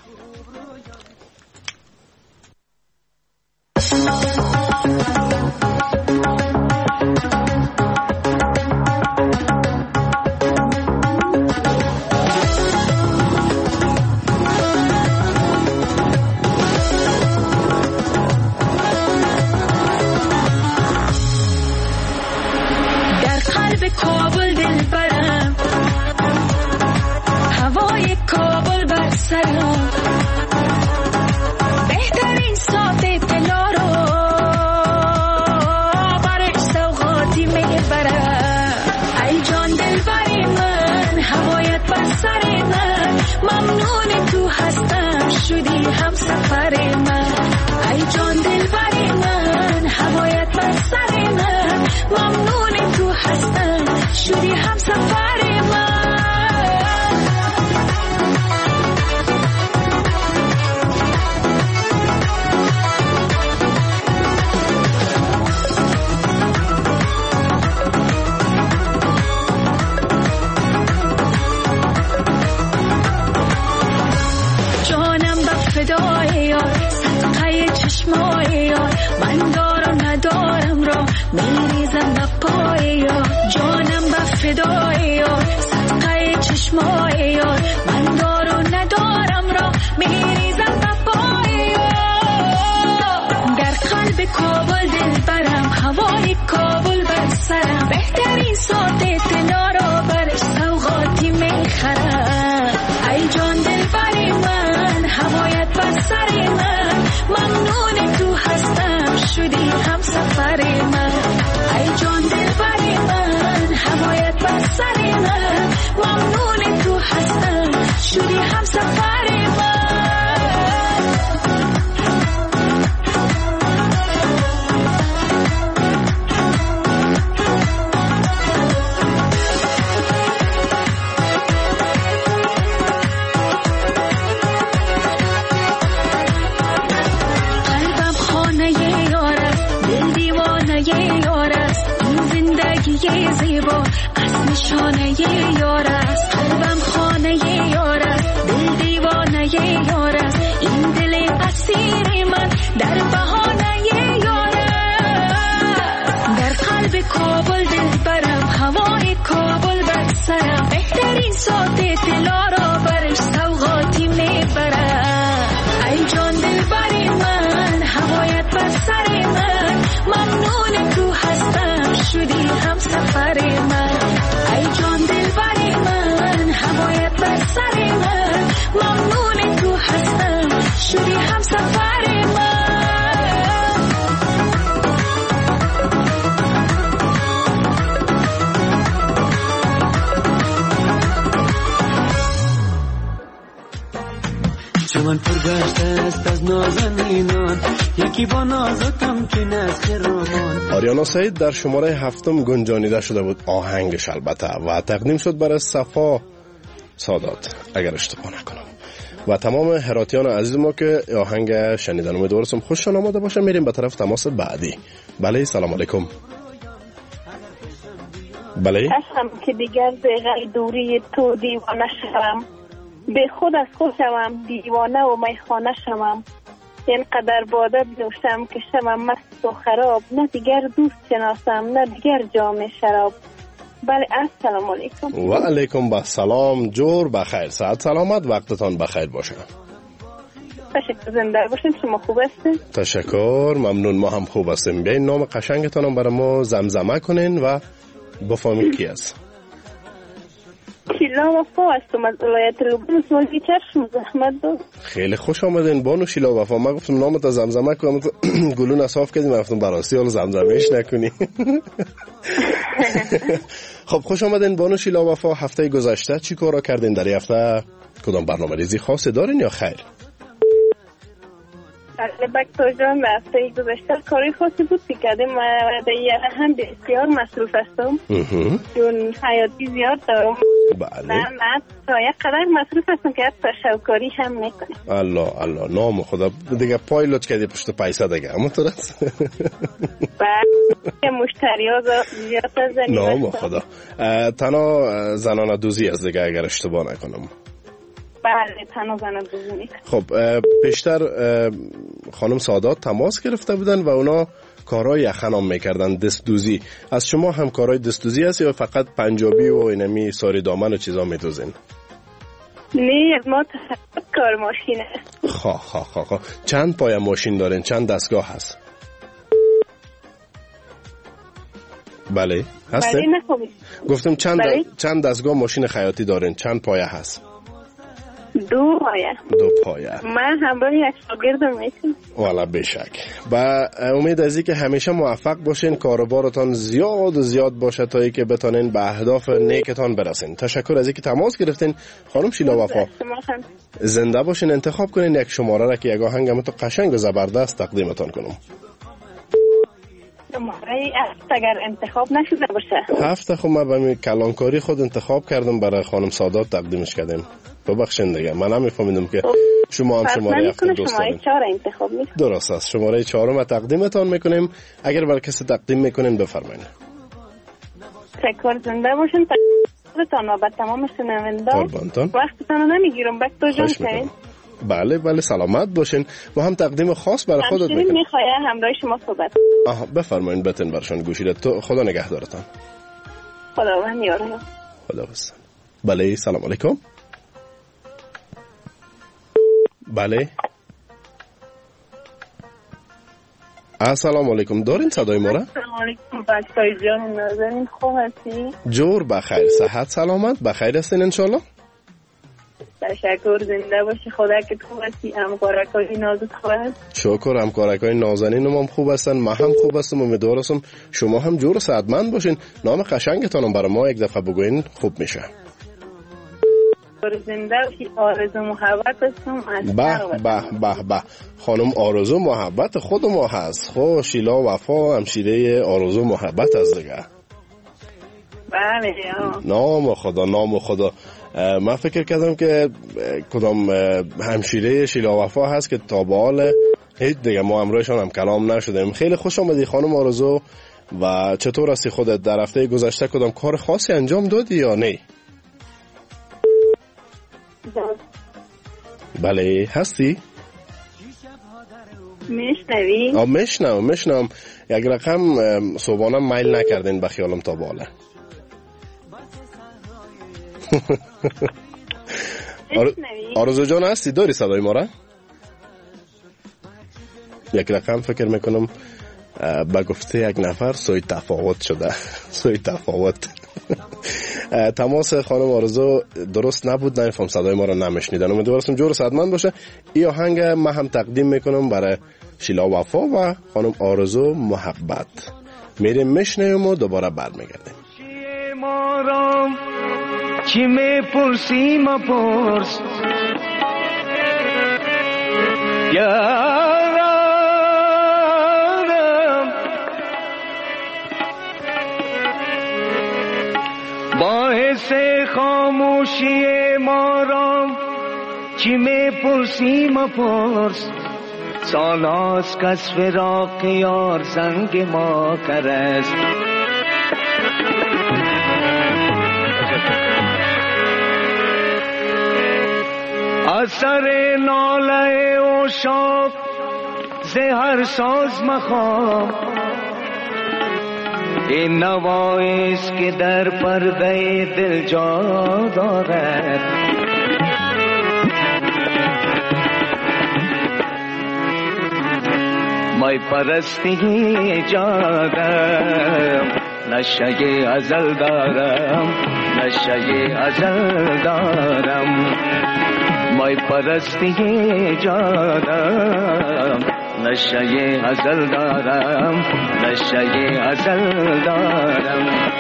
[SPEAKER 12] چمن پرگشته است از نازنینان، یکی با نازکم که نسخ رمان.
[SPEAKER 13] آریانا سعید در شماره 7 گنجانیده شده بود آهنگش البته و تقدیم شد برای صفا سادات اگر اشتباه نکنم و تمام هراتیان عزیز ما که آهنگ شنیدن. امیدوارم خوششان آمده باشه. میریم به طرف تماس بعدی. بله سلام علیکم. بله.
[SPEAKER 18] قسم که دیگر زیغل دوری تو دیوانه شوم، به خود از خود شوم دیوانه و میخانه شوم، اینقدر باده بنوشم که شوم مست و خراب، نه دیگر دوست شناسم نه دیگر جام شراب. بله السلام علیکم.
[SPEAKER 13] و علیکم السلام. جور بخیر، ساعت سلامت، وقتتان بخیر باشه.
[SPEAKER 18] تشکر، زنده باشین. شما خوب هستین؟
[SPEAKER 13] تشکر، ممنون، ما هم خوب هستیم. بیاین نام قشنگتان هم برای ما زمزمه کنین و بفهمید کی است.
[SPEAKER 18] شیلا وفا هستم از ولایت روبرو، سوالگی چشم زحمت دو.
[SPEAKER 13] خیلی خوش آمدین بانو شیلا وفا. من گفتم نامت زمزمه کنم، گلون اصاف کردیم، رفتم براستی حالا زمزمهش نکنی. خب خوش آمدین بانو شیلا وفا. هفته گذشته چی کارا کردین؟ در هفته کدام برنامه ریزی خاصی دارین یا خیر؟
[SPEAKER 18] بکتر جان، در هفته گذشته کاری خاصی بود که کردیم و در هم بسیار مصروف هستم چون حیاتی زیاد دارم.
[SPEAKER 13] بله.
[SPEAKER 18] من تا یک قدر مصروف هستم که حتی شوکاری هم میکنم.
[SPEAKER 13] الله الله، نام خدا، دیگه پایلوت کردی پشت پیسه دیگه همونطور است.
[SPEAKER 18] بله، مشتری ها زیاد هستن.
[SPEAKER 13] نام خدا. تنها زنانه دوزی از دیگه اگر اشتباه نکنم.
[SPEAKER 18] بله، تنها زنانه دوزی میکنم.
[SPEAKER 13] خب پیشتر خانم سادات تماس گرفته بودن و اونا کارهای یخنام میکردن، دست دوزی. از شما هم کارهای دست دوزی هست یا فقط پنجابی و اینمی ساری دامن و چیزا میدوزین؟
[SPEAKER 18] نه، ما کار ماشینه.
[SPEAKER 13] خواه. چند پای ماشین دارین؟ چند دستگاه هست؟ بله هسته؟
[SPEAKER 18] بله نخوابید.
[SPEAKER 13] گفتم چند دستگاه ماشین خیاطی دارین؟ چند پایه هست؟
[SPEAKER 18] 2 پایه.
[SPEAKER 13] 2 پایه.
[SPEAKER 18] من همراه یک شاگردم میکنم.
[SPEAKER 13] والا بشک. با امید از اینکه همیشه موفق باشین، کاروبارتان زیاد باشه تا اینکه بتونین به اهداف نیکتان برسین. تشکر از اینکه تماس گرفتین خانم شیلا وفا. زنده باشین. انتخاب کنین یک شماره را که یک آهنگ تو قشنگ و زبردست تقدیمتان کنم.
[SPEAKER 18] شماره اگر انتخاب نشده باشه.
[SPEAKER 13] 7 خب من به کلانکاری خود انتخاب کردم، برای خانم سادات تقدیمش کردم. ببخشید دیگه من نمیفهمیدم که شما هم شماره 7 دوست دارین.
[SPEAKER 18] شماره 4 انتخاب میکنم.
[SPEAKER 13] درست است، شماره 4 ما تقدیمتان میکنیم. اگر برای کسی تقدیم میکنین بفرمایید.
[SPEAKER 18] تشکر، زنده باشین. تقدیمتان و به تمام شنوندگان وقتتان نمیگیرم. بکتر جان کنین.
[SPEAKER 13] بله سلامت باشین. ما هم تقدیم خاص برای خودت میکنیم.
[SPEAKER 18] میخوایم همراه شما صحبت.
[SPEAKER 13] بفرمایید، بتن برشان گوشیده. تو خدا نگهدارتان.
[SPEAKER 18] خداوند یارتان.
[SPEAKER 13] خداحافظ. بله سلام علیکم. بله السلام علیکم. دارین صدای ما را؟
[SPEAKER 18] السلام علیکم بچه‌های جان نازنین، خوب هستی؟
[SPEAKER 13] جور بخیر، صحت سلامت، بخیر هستین انشالله؟
[SPEAKER 18] تشکر، زنده باشی. خدا که خوب هستی. همکارکای نازت خوب هست؟
[SPEAKER 13] شکر، همکارکای نازنین هم خوب هستن، من هم خوب هستم. امیدوارم شما هم جور و صحتمند باشین. نام قشنگتان برای ما یک دفعه بگوین خوب میشه.
[SPEAKER 18] زنده باشی. آرزو محبت هستم.
[SPEAKER 13] به خانم آرزو محبت خود ما هست. خب شیلا وفا همشیره آرزو محبت از دیگه.
[SPEAKER 18] بله.
[SPEAKER 13] نام خدا. من فکر کردم که کدام همشیره شیلا وفا هست که تا به حال هیچ دیگه ما همراهشان هم کلام نشدیم. خیلی خوش آمدی خانم آرزو. و چطور هستی خودت؟ در هفته گذشته کدام کار خاصی انجام دادی یا نه؟ بله هستی؟
[SPEAKER 18] میشنوی؟
[SPEAKER 13] میشنم. یک رقم صبحانه میل نکردین به خیالم تا بالا. آرزو جان هستی؟ داری صدای ما را؟ یک رقم فکر میکنم با گفته یک نفر سوی تفاوت شده. سوی تفاوت. تماس خانم آرزو درست نبود، نمیفهم صدای ما را نمیشنیدن. امیدوارم جور صحتمند باشه. این آهنگ ما هم تقدیم میکنم برای شیلا وفا و خانم آرزو محبت. میریم میشنیم و دوباره برمیگردیم.
[SPEAKER 12] مارام چی میپرسی مپرس یارم، باعث خاموشی مارام چی میپرسی مپرس، سال هاست کس فراق یار زنگ ما کرست. سر ناله عشاق ز هر ساز مخوام، این نواییست که در پرده دل جا دارد. مای پرستی جا دارم، نشه ازل دارم، نشه ازل دارم. مای پرستی جا دارم، نشه ازل دارم، نشه ازل دارم.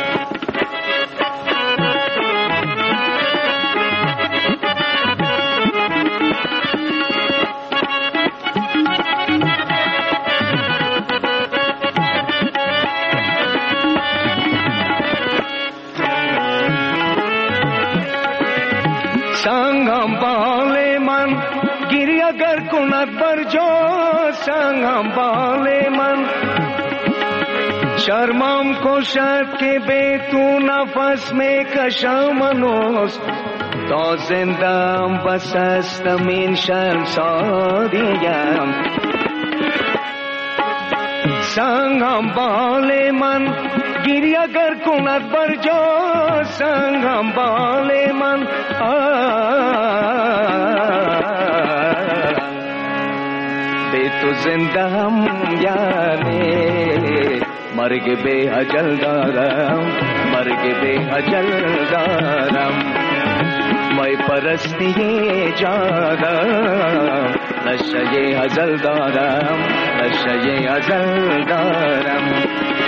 [SPEAKER 12] سنگم بال من گیری اگر کند بر جا، سنگم بال من شرمم کشد که به تو نفس می کشم هنوز. تا زندم بس هستم این شرمساریم. سنگم بال من گیری اگر کند بر جا، سنگم بال من به تو زنده هم یعنی مرگ به اجل دارم، مرگ به اجل دارم. مای پرستی جانم، نشه ازل دارم، نشه ازل دارم.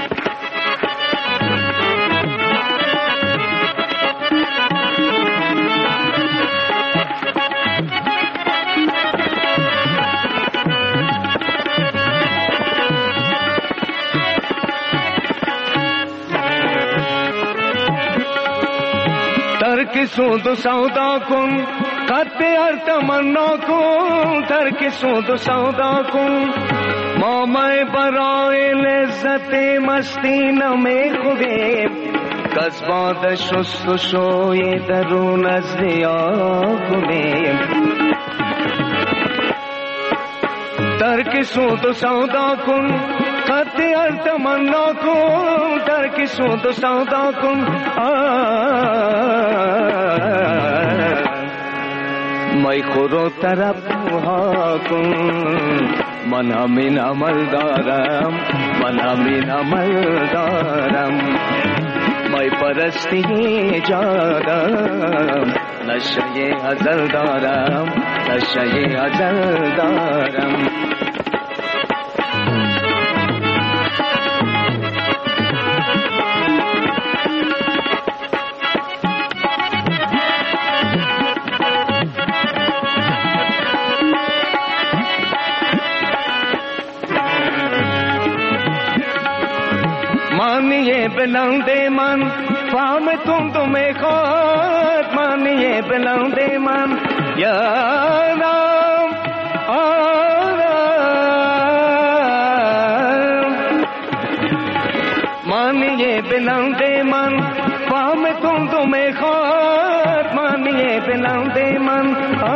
[SPEAKER 12] ترک سود و سودا کن، قد هر تمنا کن. ترک سود و سودا کن، ما میں برای لذت مستی نمی خودیم. کس باد شست و شوی درون از ریا کنیم. ترک سود و سودا کن، قد هر تمنا کن. ترک سود و سودا کن، مای خود و طرف ها کن. من همین عمل دارم، من همین عمل دارم. مای پرستی جادم، نشه ازل دارم، نشه ازل دارم. مانیے بلندے من فام تم میخواد. مانیے بلندے من یارم آرام. مانیے بلندے من فام تم میخواد. مانیے بلندے من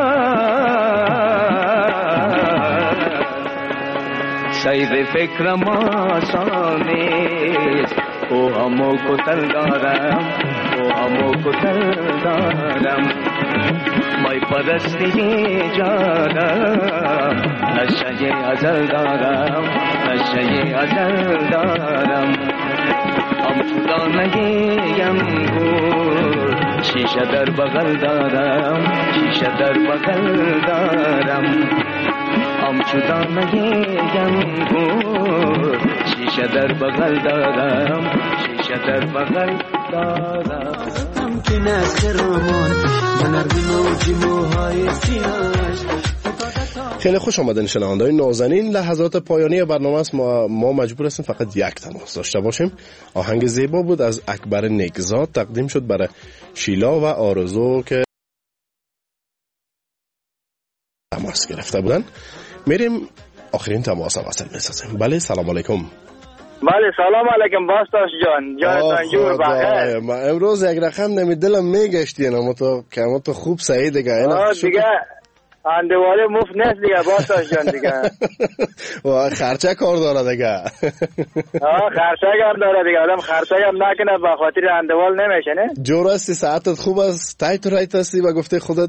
[SPEAKER 12] سید فکرم آسانیست. او همو کتل دارم، او همو کتل دارم. مای پرستی جانم، نشه ازل دارم، نشه ازل دارم. ام خدا نگیم گور، شیشه در بغل دارم، شیشه در بغل دارم. ام خدا نگیم گور، شیشه در بغل دارم، شیشه در بغل دارم. ممکن است رمان من موجی موهای سیاهش.
[SPEAKER 13] خیلی خوش آمدین شنونده‌های نازنین. لحظات پایانی برنامه است. ما مجبور هستیم فقط یک تماس داشته باشیم. آهنگ زیبا بود از اکبر نگزاد، تقدیم شد برای شیلا و آرزو که تماس گرفته بودن. میریم آخرین تماس وصل میسازیم. بله سلام علیکم.
[SPEAKER 19] بله سلام علیکم باستاش جان، جانتان جور بخیر.
[SPEAKER 13] ما امروز یک رقم نمی دلم میگشتی اما تو خوب سعی دیگه.
[SPEAKER 19] دیگه اندواله مفت نیست دیگه باستاش جان دیگه.
[SPEAKER 13] و خرچه کار داره دیگه.
[SPEAKER 19] خرچه هم داره دیگه. آدم خرچه هم نکنه به خاطر اندوال نمیشه نه.
[SPEAKER 13] جور هستی، ساعتت خوب است، تایت و رایت هستی و گفته خودت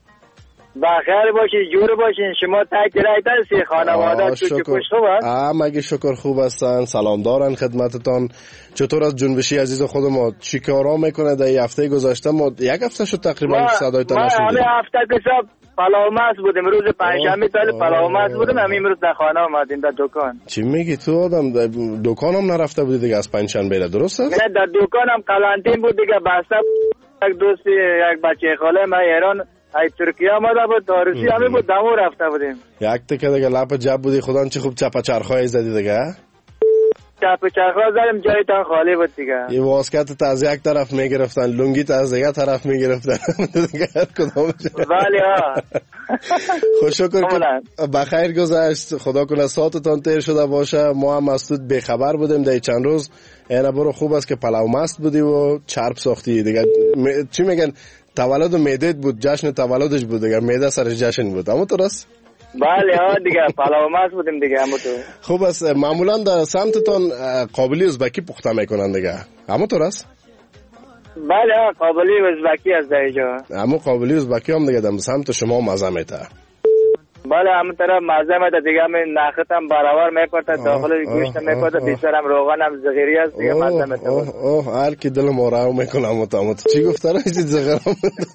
[SPEAKER 19] بخیر باشی، جور باشین. شما تایت رایت هستی، خانواده چوچی خوش خوب است؟
[SPEAKER 13] مگه شکر خوب هستن، سلام دارن خدمتتان. چطور از جنبشی عزیز خود ما چی کارا میکنه در این هفته گذشته؟ ما یک هفته شد تقریبا صدای تا نشدیم.
[SPEAKER 19] ما همه هفته که صاحب پلاومست بودیم، روز پنجشنبه تاله پلاومست بودیم، همین روز در خانه اومدیم در دکان.
[SPEAKER 13] چی میگی تو آدم؟ دکان هم نرفته بودی دیگه از پنجشنبه درست است؟
[SPEAKER 19] نه در دکان هم قلانتین بود دیگه، بسته یک دوستی یک بچه خاله ما ایران ای ترکیه آمده بود، تاریسی همین بود، دمو رفته بودیم.
[SPEAKER 13] یک تکه دیگه لپ جب بودی، خدا چه خوب چپا چرخای زدی دیگه.
[SPEAKER 19] چپا چرخا زدیم، جایتان خالی بود دیگه.
[SPEAKER 13] این واسکت از یک طرف میگرفتن، لنگیت از دیگه طرف میگرفتن دیگه هر کدوم.
[SPEAKER 19] بله ها.
[SPEAKER 13] خوششکر که بخیر گذشت، خدا کنه ساعتتان تیر شده باشه. ما هم از تو بیخبر بودیم در چند روز. اینا برو خوب است که پلاو مست بودی و چرب ساختی دیگه. چی میگن تولد معدت بود، جشن تولدش بود دیگه، معده سرش جشن بود. اما درست؟
[SPEAKER 19] بله ها دیگه، پلاو مست بودیم دیگه. اما تو
[SPEAKER 13] خوب است. معمولا در سمتتان قابلی ازبکی پخته میکنن دیگه، اما درست؟
[SPEAKER 19] بله ها، قابلی ازبکی از اینجا.
[SPEAKER 13] اما قابلی ازبکی هم دیگه در سمت شما مزه میته.
[SPEAKER 19] بله همون طرف مزه میده دیگه، همین نخت هم برابر میپرده، داخل گوشت میپرده، بیشتر هم روغن هم زغیری است دیگه، مزه میده.
[SPEAKER 13] هر کی دل ما رو میکنه. متامت چی گفته را چیز زغرام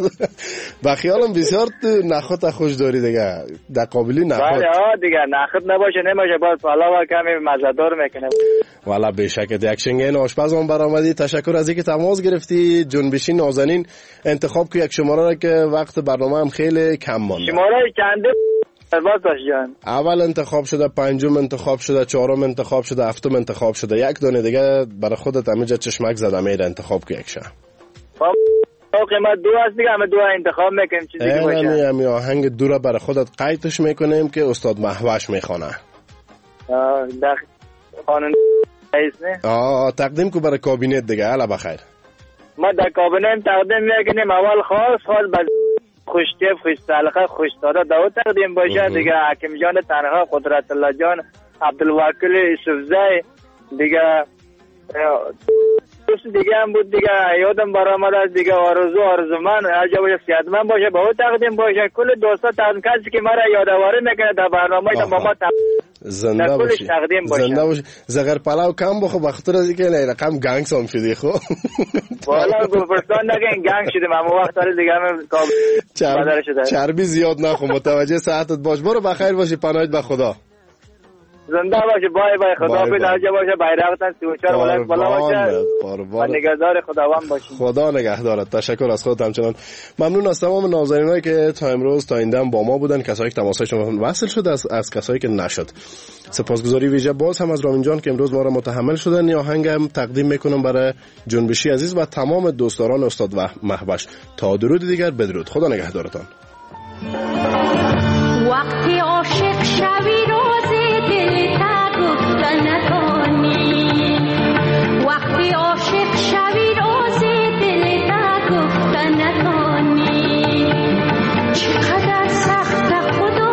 [SPEAKER 13] بخیالم بسیار نخت خوش داری دیگه، در قابلی نخت.
[SPEAKER 19] بله ها دیگه، نخت نباشه نمیشه، باز پلاو کمی مزه دار میکنه.
[SPEAKER 13] والا بشک یک شنگین آشپز هم برآمدی. تشکر از اینکه تماس گرفتی. جنبشی نازنین انتخاب که یک شماره را که وقت برنامه هم خیلی کم مونده.
[SPEAKER 19] شماره چنده جان؟
[SPEAKER 13] اول انتخاب شده، پنجم انتخاب شده، چهارم انتخاب شده، هفتم انتخاب شده. یک دونه دیگه برای خودت همینجا چشمک زده میره انتخاب که یکشه.
[SPEAKER 19] قیمت دو هست دیگه، همه دو انتخاب میکنیم چیزی که باشه.
[SPEAKER 13] همین آهنگ دو را برای خودت قیدش میکنیم که استاد مهوش میخونه.
[SPEAKER 19] در قانون رئیس نه؟
[SPEAKER 13] تقدیم کو برای کابینت دیگه. الا بخیر.
[SPEAKER 19] ما در کابینت تقدیم میکنیم اول خاص خوشتیب، خوش سلخه، خوش داده داود تقدیم باشه دیگه. حکیم جان تنها، قدرت الله جان، عبدالوکیل یوسفزی دیگه، دوست دیگه هم بود دیگه، یادم برآمد از دیگه. آرزومند هرجا باشه صحتمند باشه با او تقدیم باشه. کل دوستا تقدیم کسی که مرا یادآوری میکنه در برنامه تا ما
[SPEAKER 13] زنده باشی، زنده باشی. زغر پلاو کم بخو بخاطر از اینکه رقم گنگ سام شدی. خب
[SPEAKER 19] والا گفتن نگین گنگ شدیم، اما وقت داره دیگه هم بدل شده.
[SPEAKER 13] چربی زیاد نخو، متوجه صحتت باش. برو بخیر باشی، پناهت به خدا.
[SPEAKER 19] زنده باشه. بای بای. خدا به درجه باشه. بیرقتن 34 ولایت بالا باشه و نگهدار خداوند باشین.
[SPEAKER 13] خدا نگهدارت. تشکر از خودت همچنان. ممنون از تمام ناظرینایی که تا امروز تا این دم با ما بودن، کسایی که تماسشون وصل شد، از کسایی که نشد. سپاسگزاری ویژه باز هم از رامین جان که امروز ما را متحمل شدن. این آهنگم تقدیم میکنم برای جنبشی عزیز و تمام دوستداران استاد و مهوش. تا درود دیگر، بدرود. خدا نگهدارتان.
[SPEAKER 20] وقتی عاشق شوی روز دل تا گفتن نکنی، وقتی عاشق شوی روز دل تا گفتن نکنی، چقدر سخت خدا